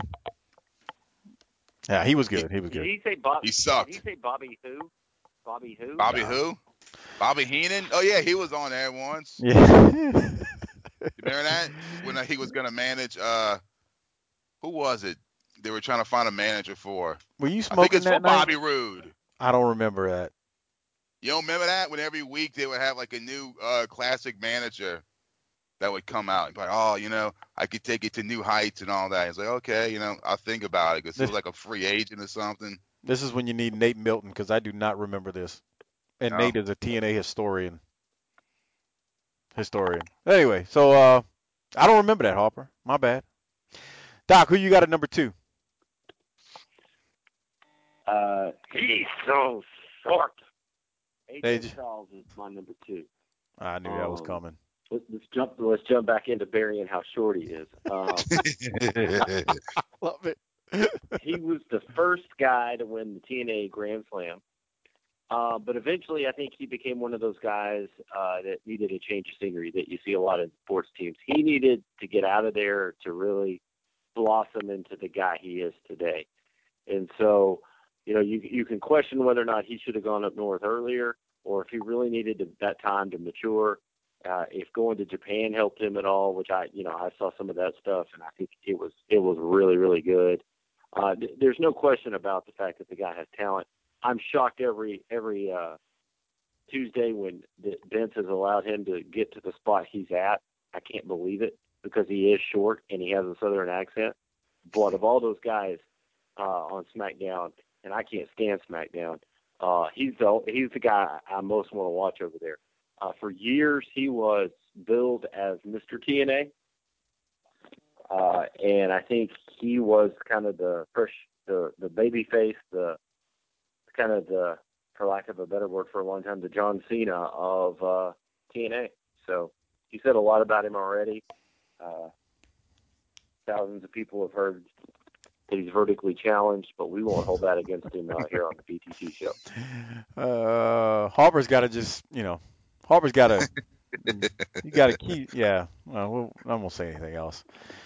E: Yeah, he was good. He was
H: Did
E: good.
H: he say Bob?
G: He sucked.
H: Did he say Bobby who? Bobby who?
G: Bobby who? Bobby Heenan? Oh yeah, he was on there once.
E: Yeah.
G: You remember that when he was gonna manage? Who was it? They were trying to find a manager for.
E: Were you
G: I think
E: smoking
G: it's for
E: that night?
G: Bobby Roode.
E: I don't remember that.
G: You don't remember that? When every week they would have like a new classic manager that would come out. Like, oh, I could take it to new heights and all that. It's like, okay, I'll think about it because he was like a free agent or something.
E: This is when you need Nate Milton, because I do not remember this. And
G: Oh.
E: Nate is a TNA historian. Anyway, so I don't remember that, Harper. My bad. Doc, who you got at number 2?
H: He's so short. AJ
E: AJ.
H: Styles is my number 2.
E: I knew that was coming.
H: Let's jump back into burying how short he is.
E: Love it.
H: He was the first guy to win the TNA Grand Slam. But eventually, I think he became one of those guys that needed a change of scenery that you see a lot in sports teams. He needed to get out of there to really blossom into the guy he is today. And so, you can question whether or not he should have gone up north earlier, or if he really needed that time to mature. If going to Japan helped him at all, which I saw some of that stuff, and I think it was really, really good. There's no question about the fact that the guy has talent. I'm shocked every Tuesday when Vince has allowed him to get to the spot he's at. I can't believe it because he is short and he has a southern accent. But of all those guys on SmackDown, and I can't stand SmackDown, he's the guy I most want to watch over there. For years, he was billed as Mr. TNA, and I think he was kind of the baby face, for lack of a better word for a long time, the John Cena of TNA. So you said a lot about him already. Thousands of people have heard that he's vertically challenged, but we won't hold that against him here on the BTT show.
E: Harper's got to just, Harper's got to, you got to keep, yeah. Well, I won't say anything else.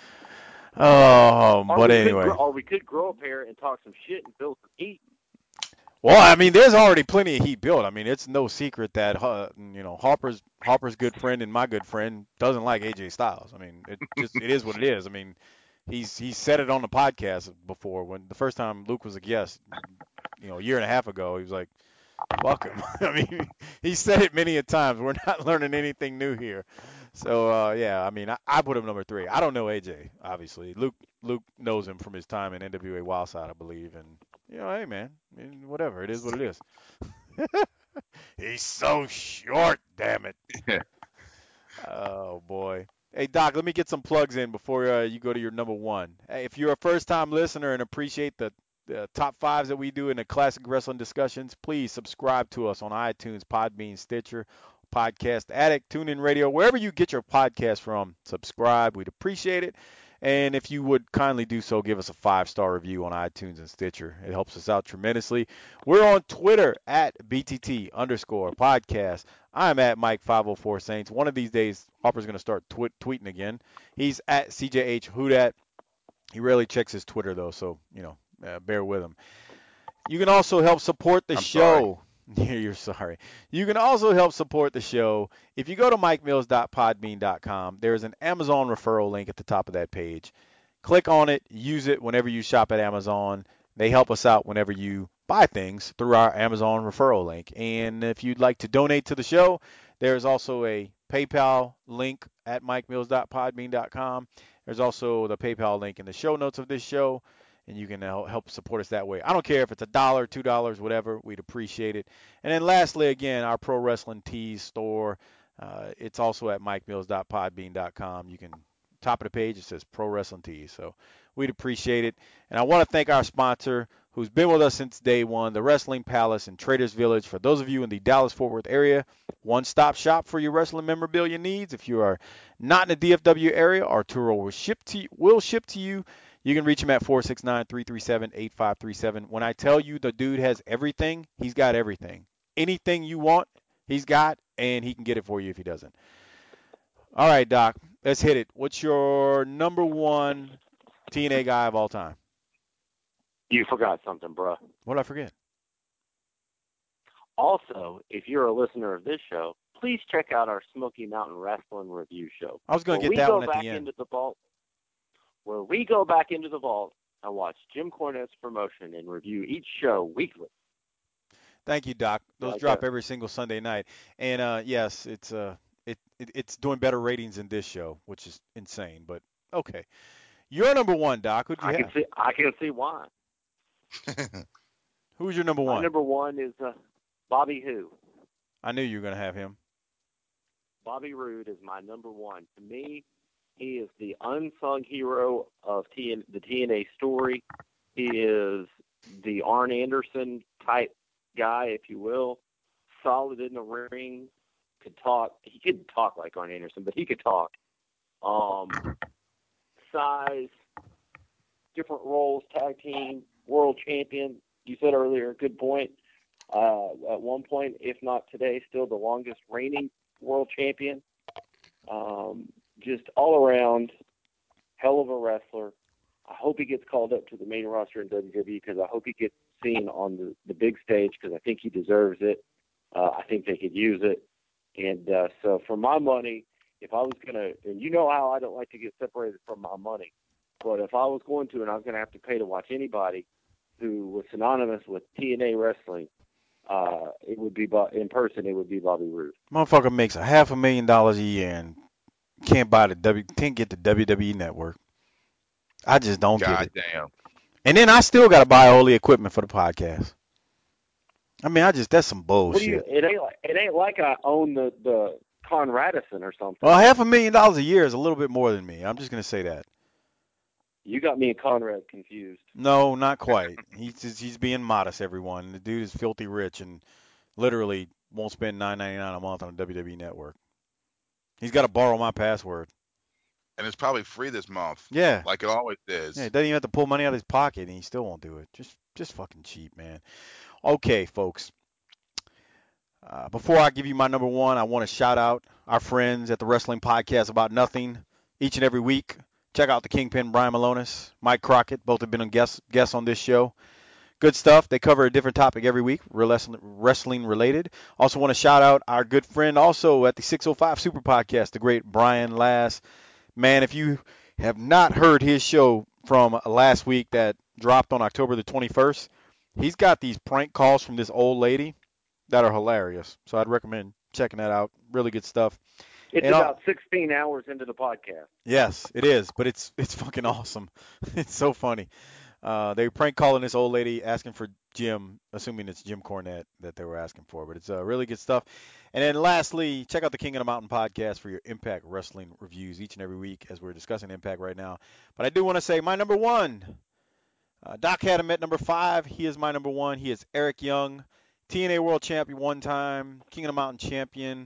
E: But anyway.
H: We could grow up here and talk some shit and build some heat.
E: Well, I mean, there's already plenty of heat built. I mean, it's no secret that Harper's good friend and my good friend doesn't like AJ Styles. I mean, it is what it is. I mean, he's said it on the podcast before when the first time Luke was a guest, a year and a half ago. He was like, "Fuck him." I mean, he said it many a times. We're not learning anything new here. So yeah, I mean, I put him number 3. I don't know AJ, obviously. Luke knows him from his time in NWA Wildside, I believe, and. Hey, man, I mean, whatever. It is what it is. He's so short, damn it. Oh, boy. Hey, Doc, let me get some plugs in before you go to your number 1. Hey, if you're a first-time listener and appreciate the top 5s that we do in the Classic Wrestling Discussions, please subscribe to us on iTunes, Podbean, Stitcher, Podcast Addict, TuneIn Radio, wherever you get your podcast from. Subscribe. We'd appreciate it. And if you would kindly do so, give us a 5-star review on iTunes and Stitcher. It helps us out tremendously. We're on Twitter at BTT_podcast. I'm at Mike504Saints. One of these days, Harper's going to start tweeting again. He's at CJH Houdat. He rarely checks his Twitter, though, so, bear with him. You can also help support the show. You're sorry. You can also help support the show. If you go to mikemills.podbean.com, there's an Amazon referral link at the top of that page. Click on it. Use it whenever you shop at Amazon. They help us out whenever you buy things through our Amazon referral link. And if you'd like to donate to the show, there's also a PayPal link at mikemills.podbean.com. There's also the PayPal link in the show notes of this show. And you can help support us that way. I don't care if it's $1, $2, whatever. We'd appreciate it. And then lastly, again, our Pro Wrestling Tees store. It's also at mikemills.podbean.com. You can top of the page, it says Pro Wrestling Tees. So we'd appreciate it. And I want to thank our sponsor, who's been with us since day one, the Wrestling Palace in Traders Village. For those of you in the Dallas-Fort Worth area, one-stop shop for your wrestling memorabilia needs. If you are not in the DFW area, Arturo will ship to you. You can reach him at 469-337-8537. When I tell you the dude has everything, he's got everything. Anything you want, he's got, and he can get it for you if he doesn't. All right, Doc, let's hit it. What's your number one TNA guy of all time?
H: You forgot something, bruh.
E: What did I forget?
H: Also, if you're a listener of this show, please check out our Smoky Mountain Wrestling review show.
E: I was going to get that one at the end.
H: Where we go back into the vault and watch Jim Cornette's promotion and review each show weekly.
E: Thank you, Doc. Those drop every single Sunday night. And yes, it's doing better ratings than this show, which is insane. But okay, you're number one, Doc. Who'd you have?
H: I can see why.
E: Who's your number one?
H: My number one is Bobby Who.
E: I knew you were gonna have him.
H: Bobby Roode is my number one. To me, he is the unsung hero of the TNA story. He is the Arn Anderson type guy, if you will. Solid in the ring. Could talk. He couldn't talk like Arn Anderson, but he could talk. Size, different roles, tag team, world champion. You said earlier, good point. At one point, if not today, still the longest reigning world champion. Just all around, hell of a wrestler. I hope he gets called up to the main roster in WWE because I hope he gets seen on the big stage because I think he deserves it. I think they could use it. And so for my money, if I was going to, and you know how I don't like to get separated from my money, but if I was going to and I was going to have to pay to watch anybody who was synonymous with TNA wrestling, it would be in person. It would be Bobby Roode.
E: Motherfucker makes $500,000 a year and can't get the WWE Network. I just don't get it.
G: Goddamn.
E: And then I still got to buy all the equipment for the podcast. I mean, that's some bullshit.
H: It ain't like I own the Con Radisson or something.
E: Well, $500,000 a year is a little bit more than me. I'm just gonna say that.
H: You got me and Conrad confused.
E: No, not quite. He's being modest, everyone. The dude is filthy rich and literally won't spend $9.99 a month on a WWE Network. He's got to borrow my password.
G: And it's probably free this month.
E: Yeah.
G: Like it always is.
E: Yeah, he doesn't even have to pull money out of his pocket, and he still won't do it. Just fucking cheap, man. Okay, folks. Before I give you my number one, I want to shout out our friends at the Wrestling Podcast About Nothing each and every week. Check out the Kingpin, Brian Malonis, Mike Crockett. Both have been on guests on this show. Good stuff. They cover a different topic every week, wrestling related. Also want to shout out our good friend also at the 605 Super Podcast, the great Brian Lass. Man, if you have not heard his show from last week that dropped on October the 21st, he's got these prank calls from this old lady that are hilarious. So I'd recommend checking that out. Really good stuff.
H: It's about 16 hours into the podcast.
E: Yes, it is, but it's fucking awesome. It's so funny. They were prank calling this old lady asking for Jim, assuming it's Jim Cornette that they were asking for, but it's really good stuff. And then lastly, check out the King of the Mountain podcast for your Impact Wrestling reviews each and every week as we're discussing Impact right now. But I do want to say my number one, Doc had him at number 5. He is my number one. He is Eric Young, TNA World Champion one time, King of the Mountain Champion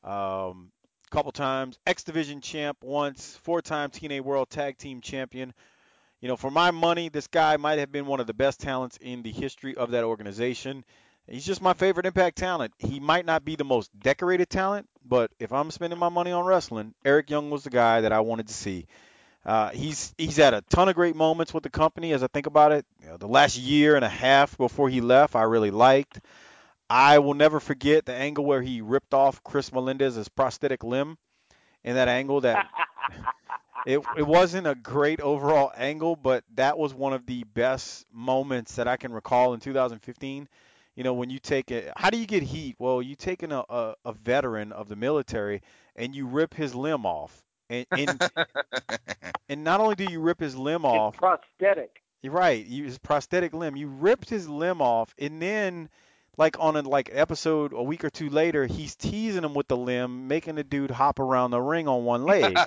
E: couple times, X Division Champ once, 4-time TNA World Tag Team Champion. You know, for my money, this guy might have been one of the best talents in the history of that organization. He's just my favorite Impact talent. He might not be the most decorated talent, but if I'm spending my money on wrestling, Eric Young was the guy that I wanted to see. He's had a ton of great moments with the company as I think about it. You know, the last year and a half before he left, I really liked. I will never forget the angle where he ripped off Chris Melendez's prosthetic limb. In that angle that it wasn't a great overall angle, but that was one of the best moments that I can recall in 2015. You know, when you take it, how do you get heat? Well, you take a veteran of the military and you rip his limb off. And not only do you rip his limb off.
H: It's prosthetic.
E: You're right. His prosthetic limb. You ripped his limb off, and then like on a like episode a week or two later, he's teasing him with the limb, making the dude hop around the ring on one leg.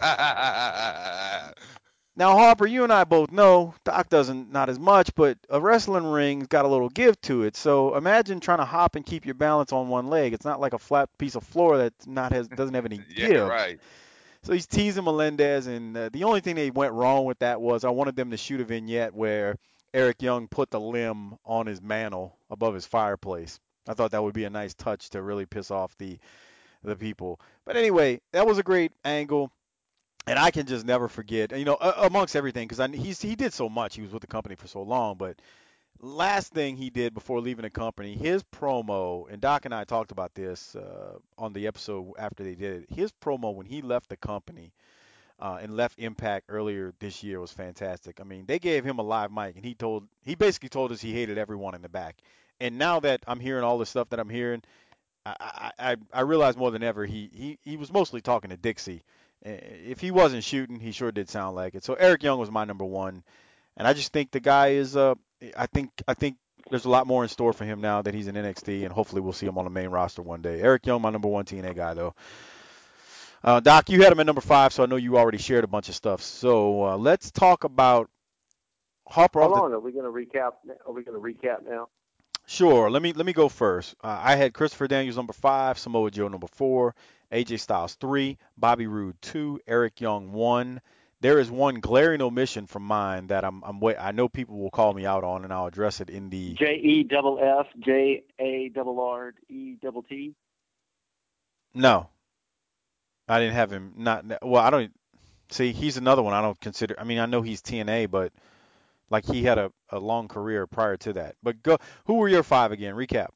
E: Now, Harper, you and I both know Doc doesn't not as much, but a wrestling ring's got a little give to it. So imagine trying to hop and keep your balance on one leg. It's not like a flat piece of floor that doesn't have any
G: Yeah,
E: give.
G: right.
E: So he's teasing Melendez, and the only thing they went wrong with that was I wanted them to shoot a vignette where Eric Young put the limb on his mantle above his fireplace. I thought that would be a nice touch to really piss off the people. But anyway, that was a great angle. And I can just never forget, amongst everything, because he did so much. He was with the company for so long. But last thing he did before leaving the company, his promo, and Doc and I talked about this on the episode after they did it. His promo when he left the company and left Impact earlier this year was fantastic. I mean, they gave him a live mic, and he basically told us he hated everyone in the back. And now that I'm hearing all the stuff that I'm hearing, I realize more than ever he was mostly talking to Dixie. If he wasn't shooting, he sure did sound like it. So Eric Young was my number one, and I just think the guy is. I think there's a lot more in store for him now that he's in NXT, and hopefully we'll see him on the main roster one day. Eric Young, my number one TNA guy, though. Doc, you had him at number 5, so I know you already shared a bunch of stuff. So let's talk about Harper.
H: Hold on, are we going to recap? Are we going to recap now?
E: Sure. Let me go first. I had Christopher Daniels number 5, Samoa Joe number 4, AJ Styles 3, Bobby Roode 2, Eric Young 1. There is one glaring omission from mine that I know people will call me out on, and I'll address it in the
H: JEFF JARRET.
E: No, I didn't have him. Well, I don't see. He's another one I don't consider. I mean, I know he's TNA, but like he had a long career prior to that. But go. Who were your 5 again? Recap.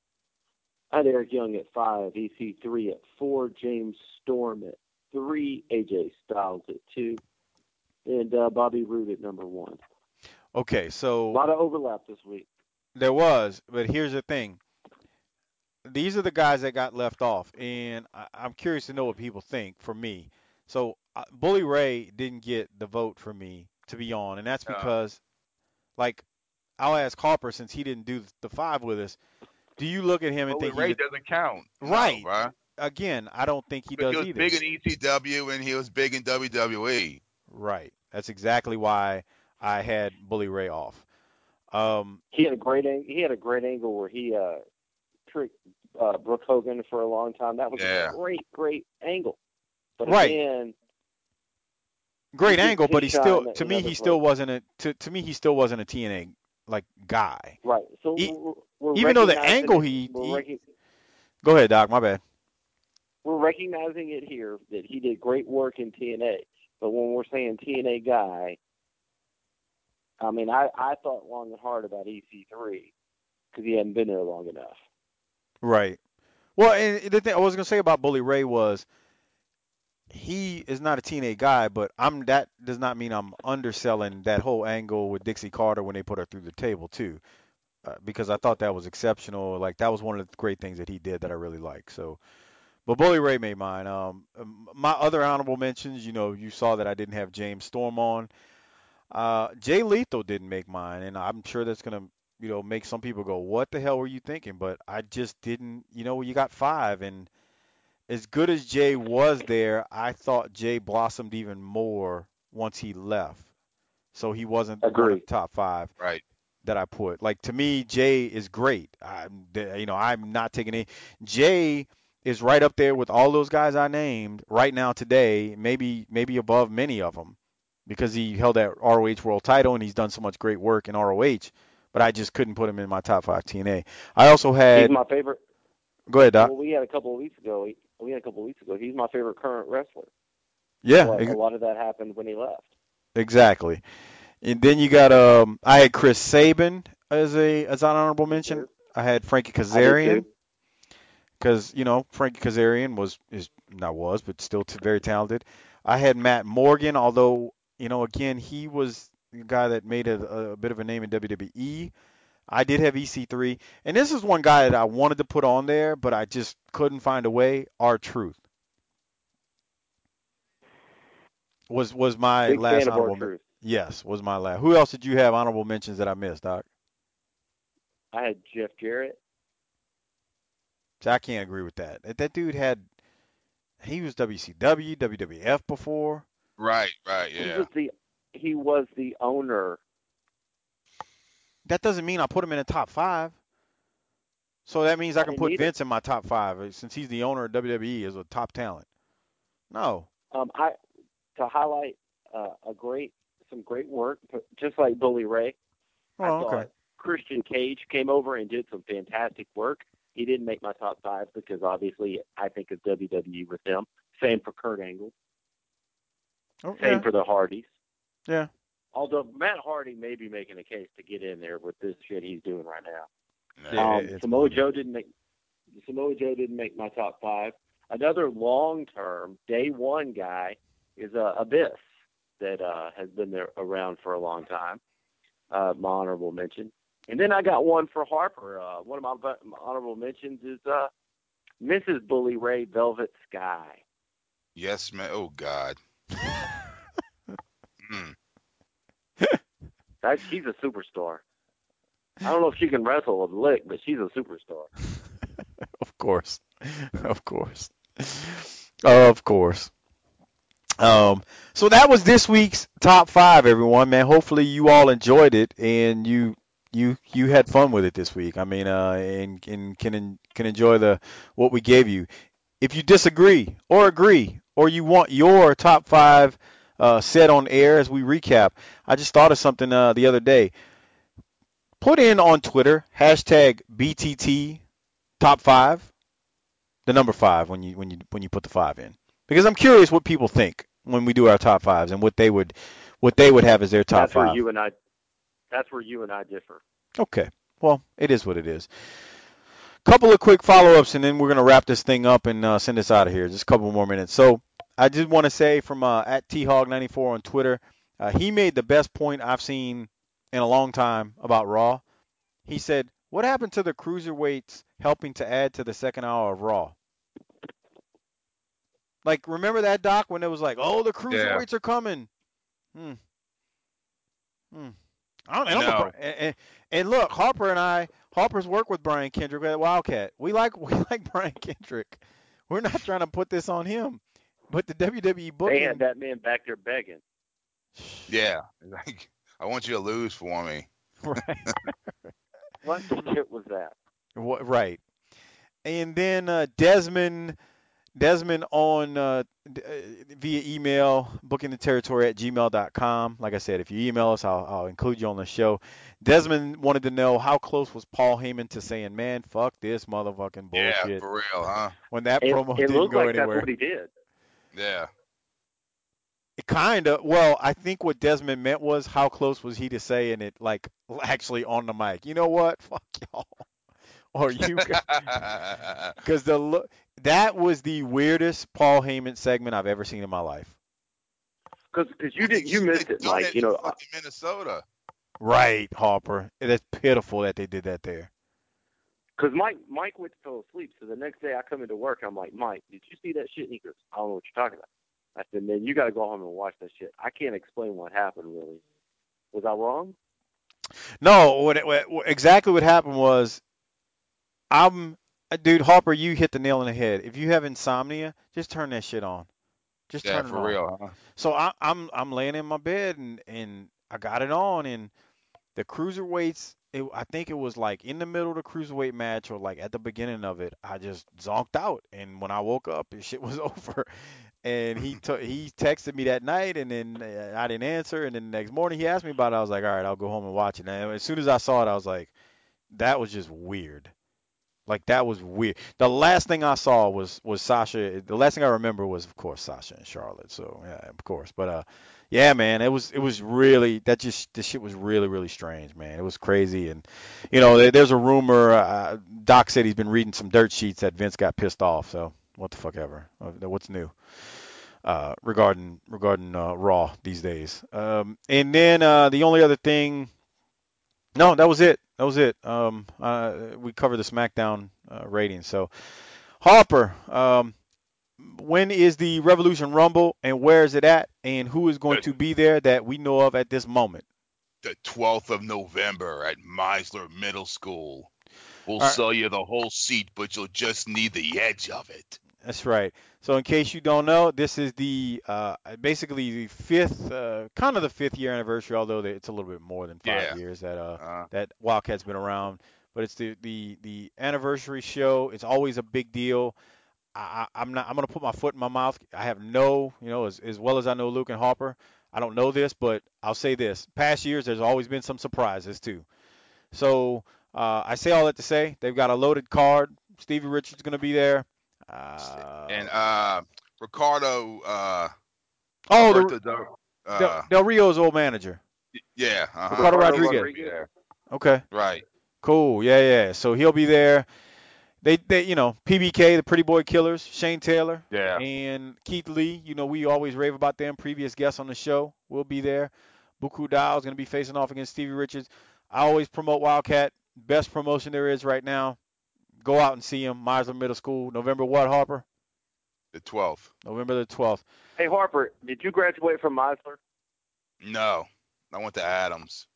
H: I had Eric Young at 5, EC3 at 4, James Storm at 3, AJ Styles at 2, and Bobby Roode at number 1.
E: Okay, so
H: a lot of overlap this week.
E: There was, but here's the thing. These are the guys that got left off, and I'm curious to know what people think for me. So Bully Ray didn't get the vote for me to be on, and that's because, like, I'll ask Harper since he didn't do the 5 with us. Do you look at him and
G: Bully
E: think
G: Ray
E: he
G: doesn't count?
E: right?
G: No, bro.
E: Again, I don't think he
G: But
E: does
G: he was
E: either.
G: big in ECW and he was big in WWE.
E: Right. That's exactly why I had Bully Ray off.
H: He had a great angle where he tricked Brooke Hogan for a long time. That was a great angle. But
E: right.
H: Again,
E: great angle, but he still to me he still wasn't a TNA like guy.
H: Right. So we're
E: even though the angle go ahead, Doc. My bad.
H: We're recognizing it here that he did great work in TNA, but when we're saying TNA guy, I mean I thought long and hard about EC3 because he hadn't been there long enough.
E: Right. Well, and the thing I was gonna say about Bully Ray was he is not a TNA guy, but that does not mean I'm underselling that whole angle with Dixie Carter when they put her through the table too, because I thought that was exceptional. Like that was one of the great things that he did that I really like. So, but Bully Ray made mine. My other honorable mentions, you saw that I didn't have James Storm on. Jay Lethal didn't make mine, and I'm sure that's gonna make some people go, "What the hell were you thinking?" But I just didn't. You got 5, and as good as Jay was there, I thought Jay blossomed even more once he left. So he wasn't one of the top 5 that I put. Like to me, Jay is great. I'm not taking it. Jay is right up there with all those guys I named right now today, maybe above many of them, because he held that ROH World Title and he's done so much great work in ROH. But I just couldn't put him in my top 5 TNA. I also had.
H: He's my favorite.
E: Go ahead, Doc.
H: Well, we had a couple of weeks ago. He's my favorite current wrestler.
E: Yeah.
H: A lot of that happened when he left.
E: Exactly. And then you got I had Chris Sabin as an honorable mention. I had Frankie Kazarian because Frankie Kazarian but still very talented. I had Matt Morgan, although again he was the guy that made a bit of a name in WWE. I did have EC3, and this is one guy that I wanted to put on there, but I just couldn't find a way. R-Truth was my
H: Big
E: last
H: fan
E: honorable
H: of R-Truth.
E: Yes, was my last. Who else did you have honorable mentions that I missed, Doc?
H: I had Jeff Jarrett.
E: So I can't agree with that. That dude he was WCW, WWF before.
G: Right,
H: He
G: yeah.
H: was the owner.
E: That doesn't mean I put him in the top 5. So that means I
H: I
E: can
H: didn't
E: put
H: either.
E: Vince in my top 5 since he's the owner of WWE as a top talent. No.
H: I to highlight some great work, just like Bully Ray. I
E: Oh, okay.
H: thought Christian Cage came over and did some fantastic work. He didn't make my top 5 because obviously I think of WWE with him. Same for Kurt Angle.
E: Oh,
H: Same
E: yeah.
H: for the Hardys.
E: Yeah.
H: Although Matt Hardy may be making a case to get in there with this shit he's doing right now.
E: Yeah, it's
H: Samoa
E: bullshit.
H: Joe didn't make my top 5. Another long-term day one guy is Abyss that has been there around for a long time. My honorable mention. And then I got one for Harper. One of my honorable mentions is Mrs. Bully Ray Velvet Sky.
G: Yes, man. Oh God. Mm.
H: She's a superstar. I don't know if she can wrestle a lick, but she's a superstar.
E: Of course. Of course. Of course. So that was this week's top 5, everyone, man. Hopefully you all enjoyed it and you had fun with it this week. I mean, and can enjoy what we gave you. If you disagree or agree or you want your top 5 said on air as we recap, I just thought of something the other day. Put in on Twitter hashtag BTT top 5, the number 5 when you put the 5 in, because I'm curious what people think when we do our top 5s and what they would have as their top
H: That's where
E: 5.
H: you and I differ.
E: Okay, well, it is what it is. Couple of quick follow-ups and then we're gonna wrap this thing up and send us out of here. Just a couple more minutes. So I just want to say from at thog94 on Twitter, he made the best point I've seen in a long time about Raw. He said, "What happened to the cruiserweights helping to add to the second hour of Raw?" Like, remember that, Doc, when it was like, "Oh, the
G: Yeah.
E: cruiserweights are coming." Hmm. Hmm. I don't, and, I'm
G: No.
E: a, and look, Harper's worked with Brian Kendrick at Wildcat. We like Brian Kendrick. We're not trying to put this on him, but the WWE
H: They had
E: booking.
H: that man back there begging.
G: Yeah. Like, I want you to lose for me.
E: Right.
H: What shit was that?
E: Right. And then Desmond on via email, bookingtheterritory@gmail.com. Like I said, if you email us, I'll include you on the show. Desmond wanted to know how close was Paul Heyman to saying, "Man, fuck this motherfucking
G: Yeah,
E: bullshit,"
G: for real, huh?
E: when that
H: It
E: promo didn't
H: looked
E: go
H: like that's
E: anywhere.
H: what he did.
G: Yeah.
E: It kind of, well, I think what Desmond meant was how close was he to saying it, like actually on the mic. You know what? Fuck y'all. Or you, because that was the weirdest Paul Heyman segment I've ever seen in my life.
H: Because you
G: He
H: missed
G: had
H: it,
G: done
H: Mike.
G: it
H: You
G: in
H: know,
G: fucking Minnesota.
E: Right, Harper. That's pitiful that they did that there.
H: because Mike went to fell asleep. So the next day I come into work, I'm like, Mike, did you see that shit? And he goes, I don't know what you're talking about. I said, man, you got to go home and watch that shit. I can't explain what happened, really. Was I wrong?
E: No, exactly what happened was, dude, Harper, you hit the nail on the head. If you have insomnia, just turn that shit on. Just
G: Yeah,
E: turn it
G: for
E: on.
G: real, huh?
E: So I'm laying in my bed and I got it on, and the cruiserweights. I think it was like in the middle of the cruiserweight match or like at the beginning of it. I just zonked out, and when I woke up, the shit was over. And he texted me that night, and then I didn't answer. And then the next morning he asked me about it. I was like, all right, I'll go home and watch it. And as soon as I saw it, I was like, that was just weird. Like, that was weird. The last thing I saw was Sasha. The last thing I remember was, of course, Sasha and Charlotte. So yeah, of course. But yeah, man, it was really this shit was really really strange, man. It was crazy, and there's a rumor. Doc said he's been reading some dirt sheets that Vince got pissed off. So what the fuck ever. What's new? Regarding Raw these days. And then the only other thing. No, that was it. That was it. We covered the SmackDown ratings. So Harper, when is the Revolution Rumble and where is it at and who is going
G: The,
E: to be there that we know of at this moment?
G: the 12th of November at Meisler Middle School. We'll
E: All right.
G: sell you the whole seat, but you'll just need the edge of it.
E: That's right. So in case you don't know, this is the basically the fifth, kind of the 5th-year anniversary, although it's a little bit more than 5 years that Wildcat's been around. But it's the anniversary show. It's always a big deal. I'm gonna put my foot in my mouth. I have no, as well as I know Luke and Harper, I don't know this, but I'll say this: past years, there's always been some surprises too. So I say all that to say they've got a loaded card. Stevie Richards going to be there.
G: And Ricardo
E: Oh,
G: Alberto
E: Del Rio's old manager.
G: Yeah.
E: Ricardo Rodriguez. Okay.
G: Right.
E: Cool. Yeah. So he'll be there. They PBK, the Pretty Boy Killers, Shane Taylor,
G: Yeah.
E: and Keith Lee. We always rave about them. Previous guests on the show will be there. Buku Dao is going to be facing off against Stevie Richards. I always promote Wildcat. Best promotion there is right now. Go out and see him. Meisler Middle School. November what, Harper?
G: The 12th.
E: November the 12th.
H: Hey, Harper, did you graduate from Meisler?
G: No. I went to Adams.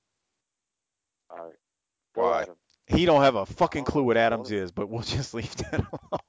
H: All right.
G: Why?
H: Adams.
E: He don't have a fucking clue what Adams is, but we'll just leave that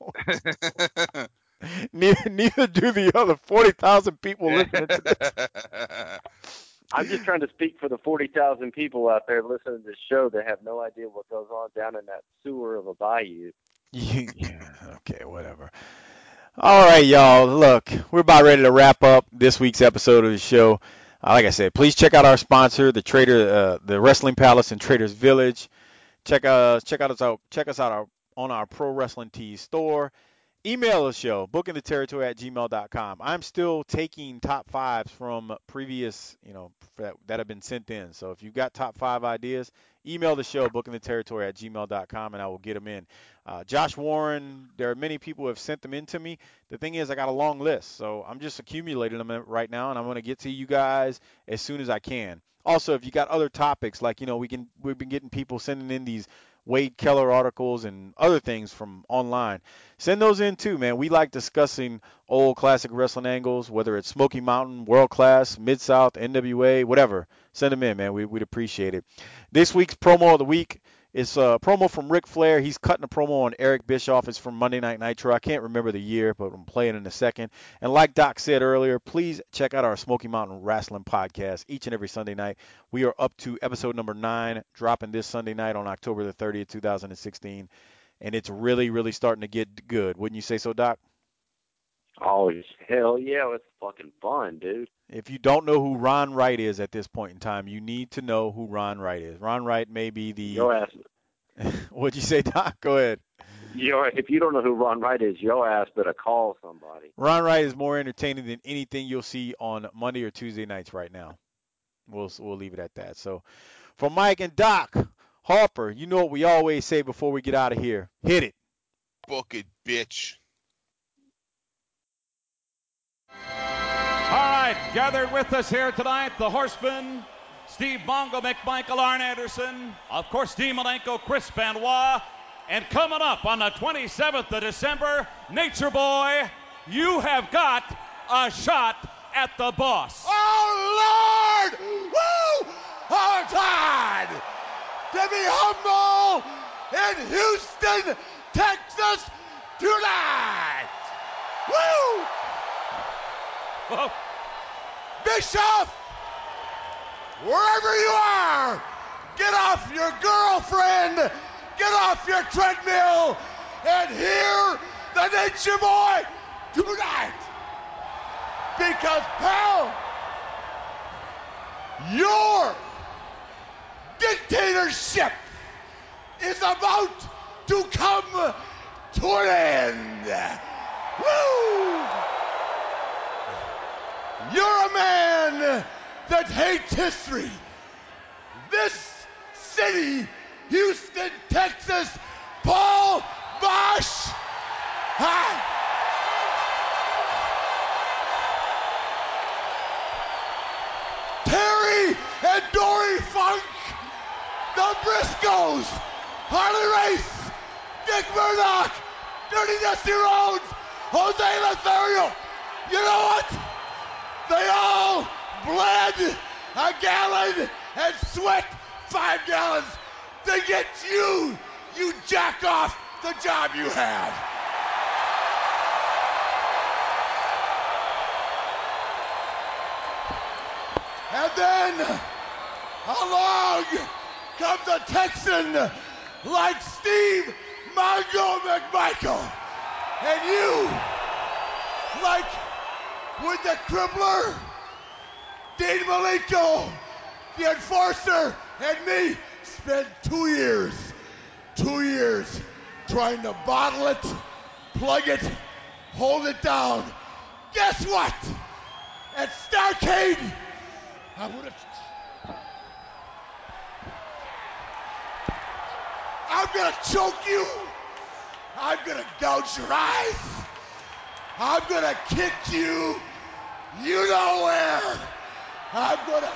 E: alone. neither do the other 40,000 people listening to this.
H: I'm just trying to speak for the 40,000 people out there listening to this show that have no idea what goes on down in that sewer of a bayou.
E: Yeah, okay, whatever. All right, y'all. Look, we're about ready to wrap up this week's episode of the show. Like I said, please check out our sponsor, the Wrestling Palace in Traders Village. Check us out on our Pro Wrestling Tees store. Email the show, bookingtheterritory@gmail.com. I'm still taking top fives from previous, that have been sent in. So if you've got top 5 ideas, email the show, bookingtheterritory@gmail.com, and I will get them in. Josh Warren, there are many people who have sent them in to me. The thing is, I got a long list, so I'm just accumulating them right now, and I'm going to get to you guys as soon as I can. Also, if you got other topics, like, we've been getting people sending in these Wade Keller articles and other things from online. Send those in too, man. We like discussing old classic wrestling angles, whether it's Smoky Mountain, World Class, Mid-South, NWA, whatever. Send them in, man. We'd appreciate it. This week's promo of the week is a promo from Ric Flair. He's cutting a promo on Eric Bischoff. It's from Monday Night Nitro. I can't remember the year, but I'm playing in a second. And like Doc said earlier, please check out our Smoky Mountain Wrestling podcast each and every Sunday night. We are up to episode number 9, dropping this Sunday night on October the 30th, 2016. And it's really, really starting to get good. Wouldn't you say so, Doc?
H: Oh, hell yeah. It's fucking fun, dude.
E: If you don't know who Ron Wright is at this point in time, you need to know who Ron Wright is. Ron Wright may be the...
H: Your ass.
E: What'd you say, Doc? Go ahead.
H: If you don't know who Ron Wright is, your ass better call somebody.
E: Ron Wright is more entertaining than anything you'll see on Monday or Tuesday nights right now. We'll leave it at that. So, for Mike and Doc, Harper, you know what we always say before we get out of here. Hit it.
G: Book it, bitch.
I: All right, gathered with us here tonight, the Horsemen, Steve Mongo, McMichael, Arn Anderson, of course, Dean Malenko, Chris Benoit, and coming up on the 27th of December, Nature Boy, you have got a shot at the boss.
C: Oh, Lord! Woo! Oh, God! To be humble in Houston, Texas tonight! Woo!
I: Well,
C: Bischoff, wherever you are, get off your girlfriend, get off your treadmill, and hear the Nature Boy tonight. Because, pal, your dictatorship is about to come to an end. Woo! You're a man that hates history. This city, Houston, Texas, Paul Bosch. Hi. Terry and Dory Funk, the Briscoes, Harley Race, Dick Murdoch, Dirty Dusty Rhodes, Jose Lothario. You know what? They all bled a gallon and sweat 5 gallons to get you you jack off the job you have. And then along comes a Texan like Steve Mongo McMichael. And you, like with the Crippler, Dean Malenko, the Enforcer, and me, spent 2 years trying to bottle it, plug it, hold it down. Guess what? At Starrcade, I'm gonna choke you. I'm gonna gouge your eyes. I'm gonna kick you. You know where. I'm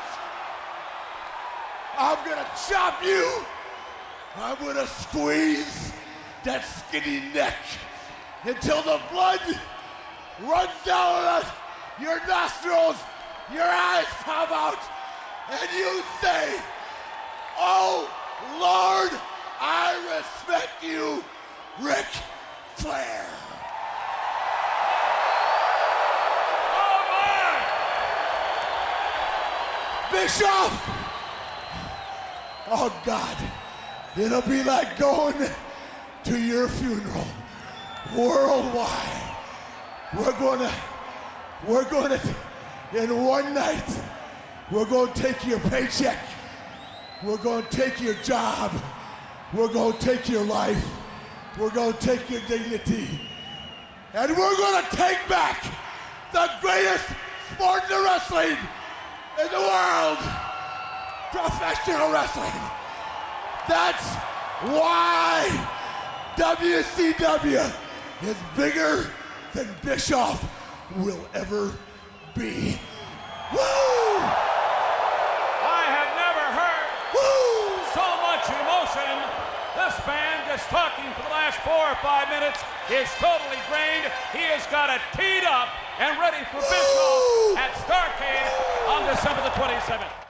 C: gonna chop you. I'm gonna squeeze that skinny neck until the blood runs down your nostrils, your eyes pop out, and you say, "Oh Lord, I respect you, Ric Flair." Bischoff! Oh God, it'll be like going to your funeral worldwide. We're gonna, in one night, we're gonna take your paycheck, we're gonna take your job, we're gonna take your life, we're gonna take your dignity, and we're gonna take back the greatest sport in wrestling in the world, professional wrestling. That's why WCW is bigger than Bischoff will ever be. Woo!
I: I have never heard so much emotion. This man just talking for the last 4 or 5 minutes is totally drained. He has got it teed up and ready for Bischoff at Starrcade on December the 27th.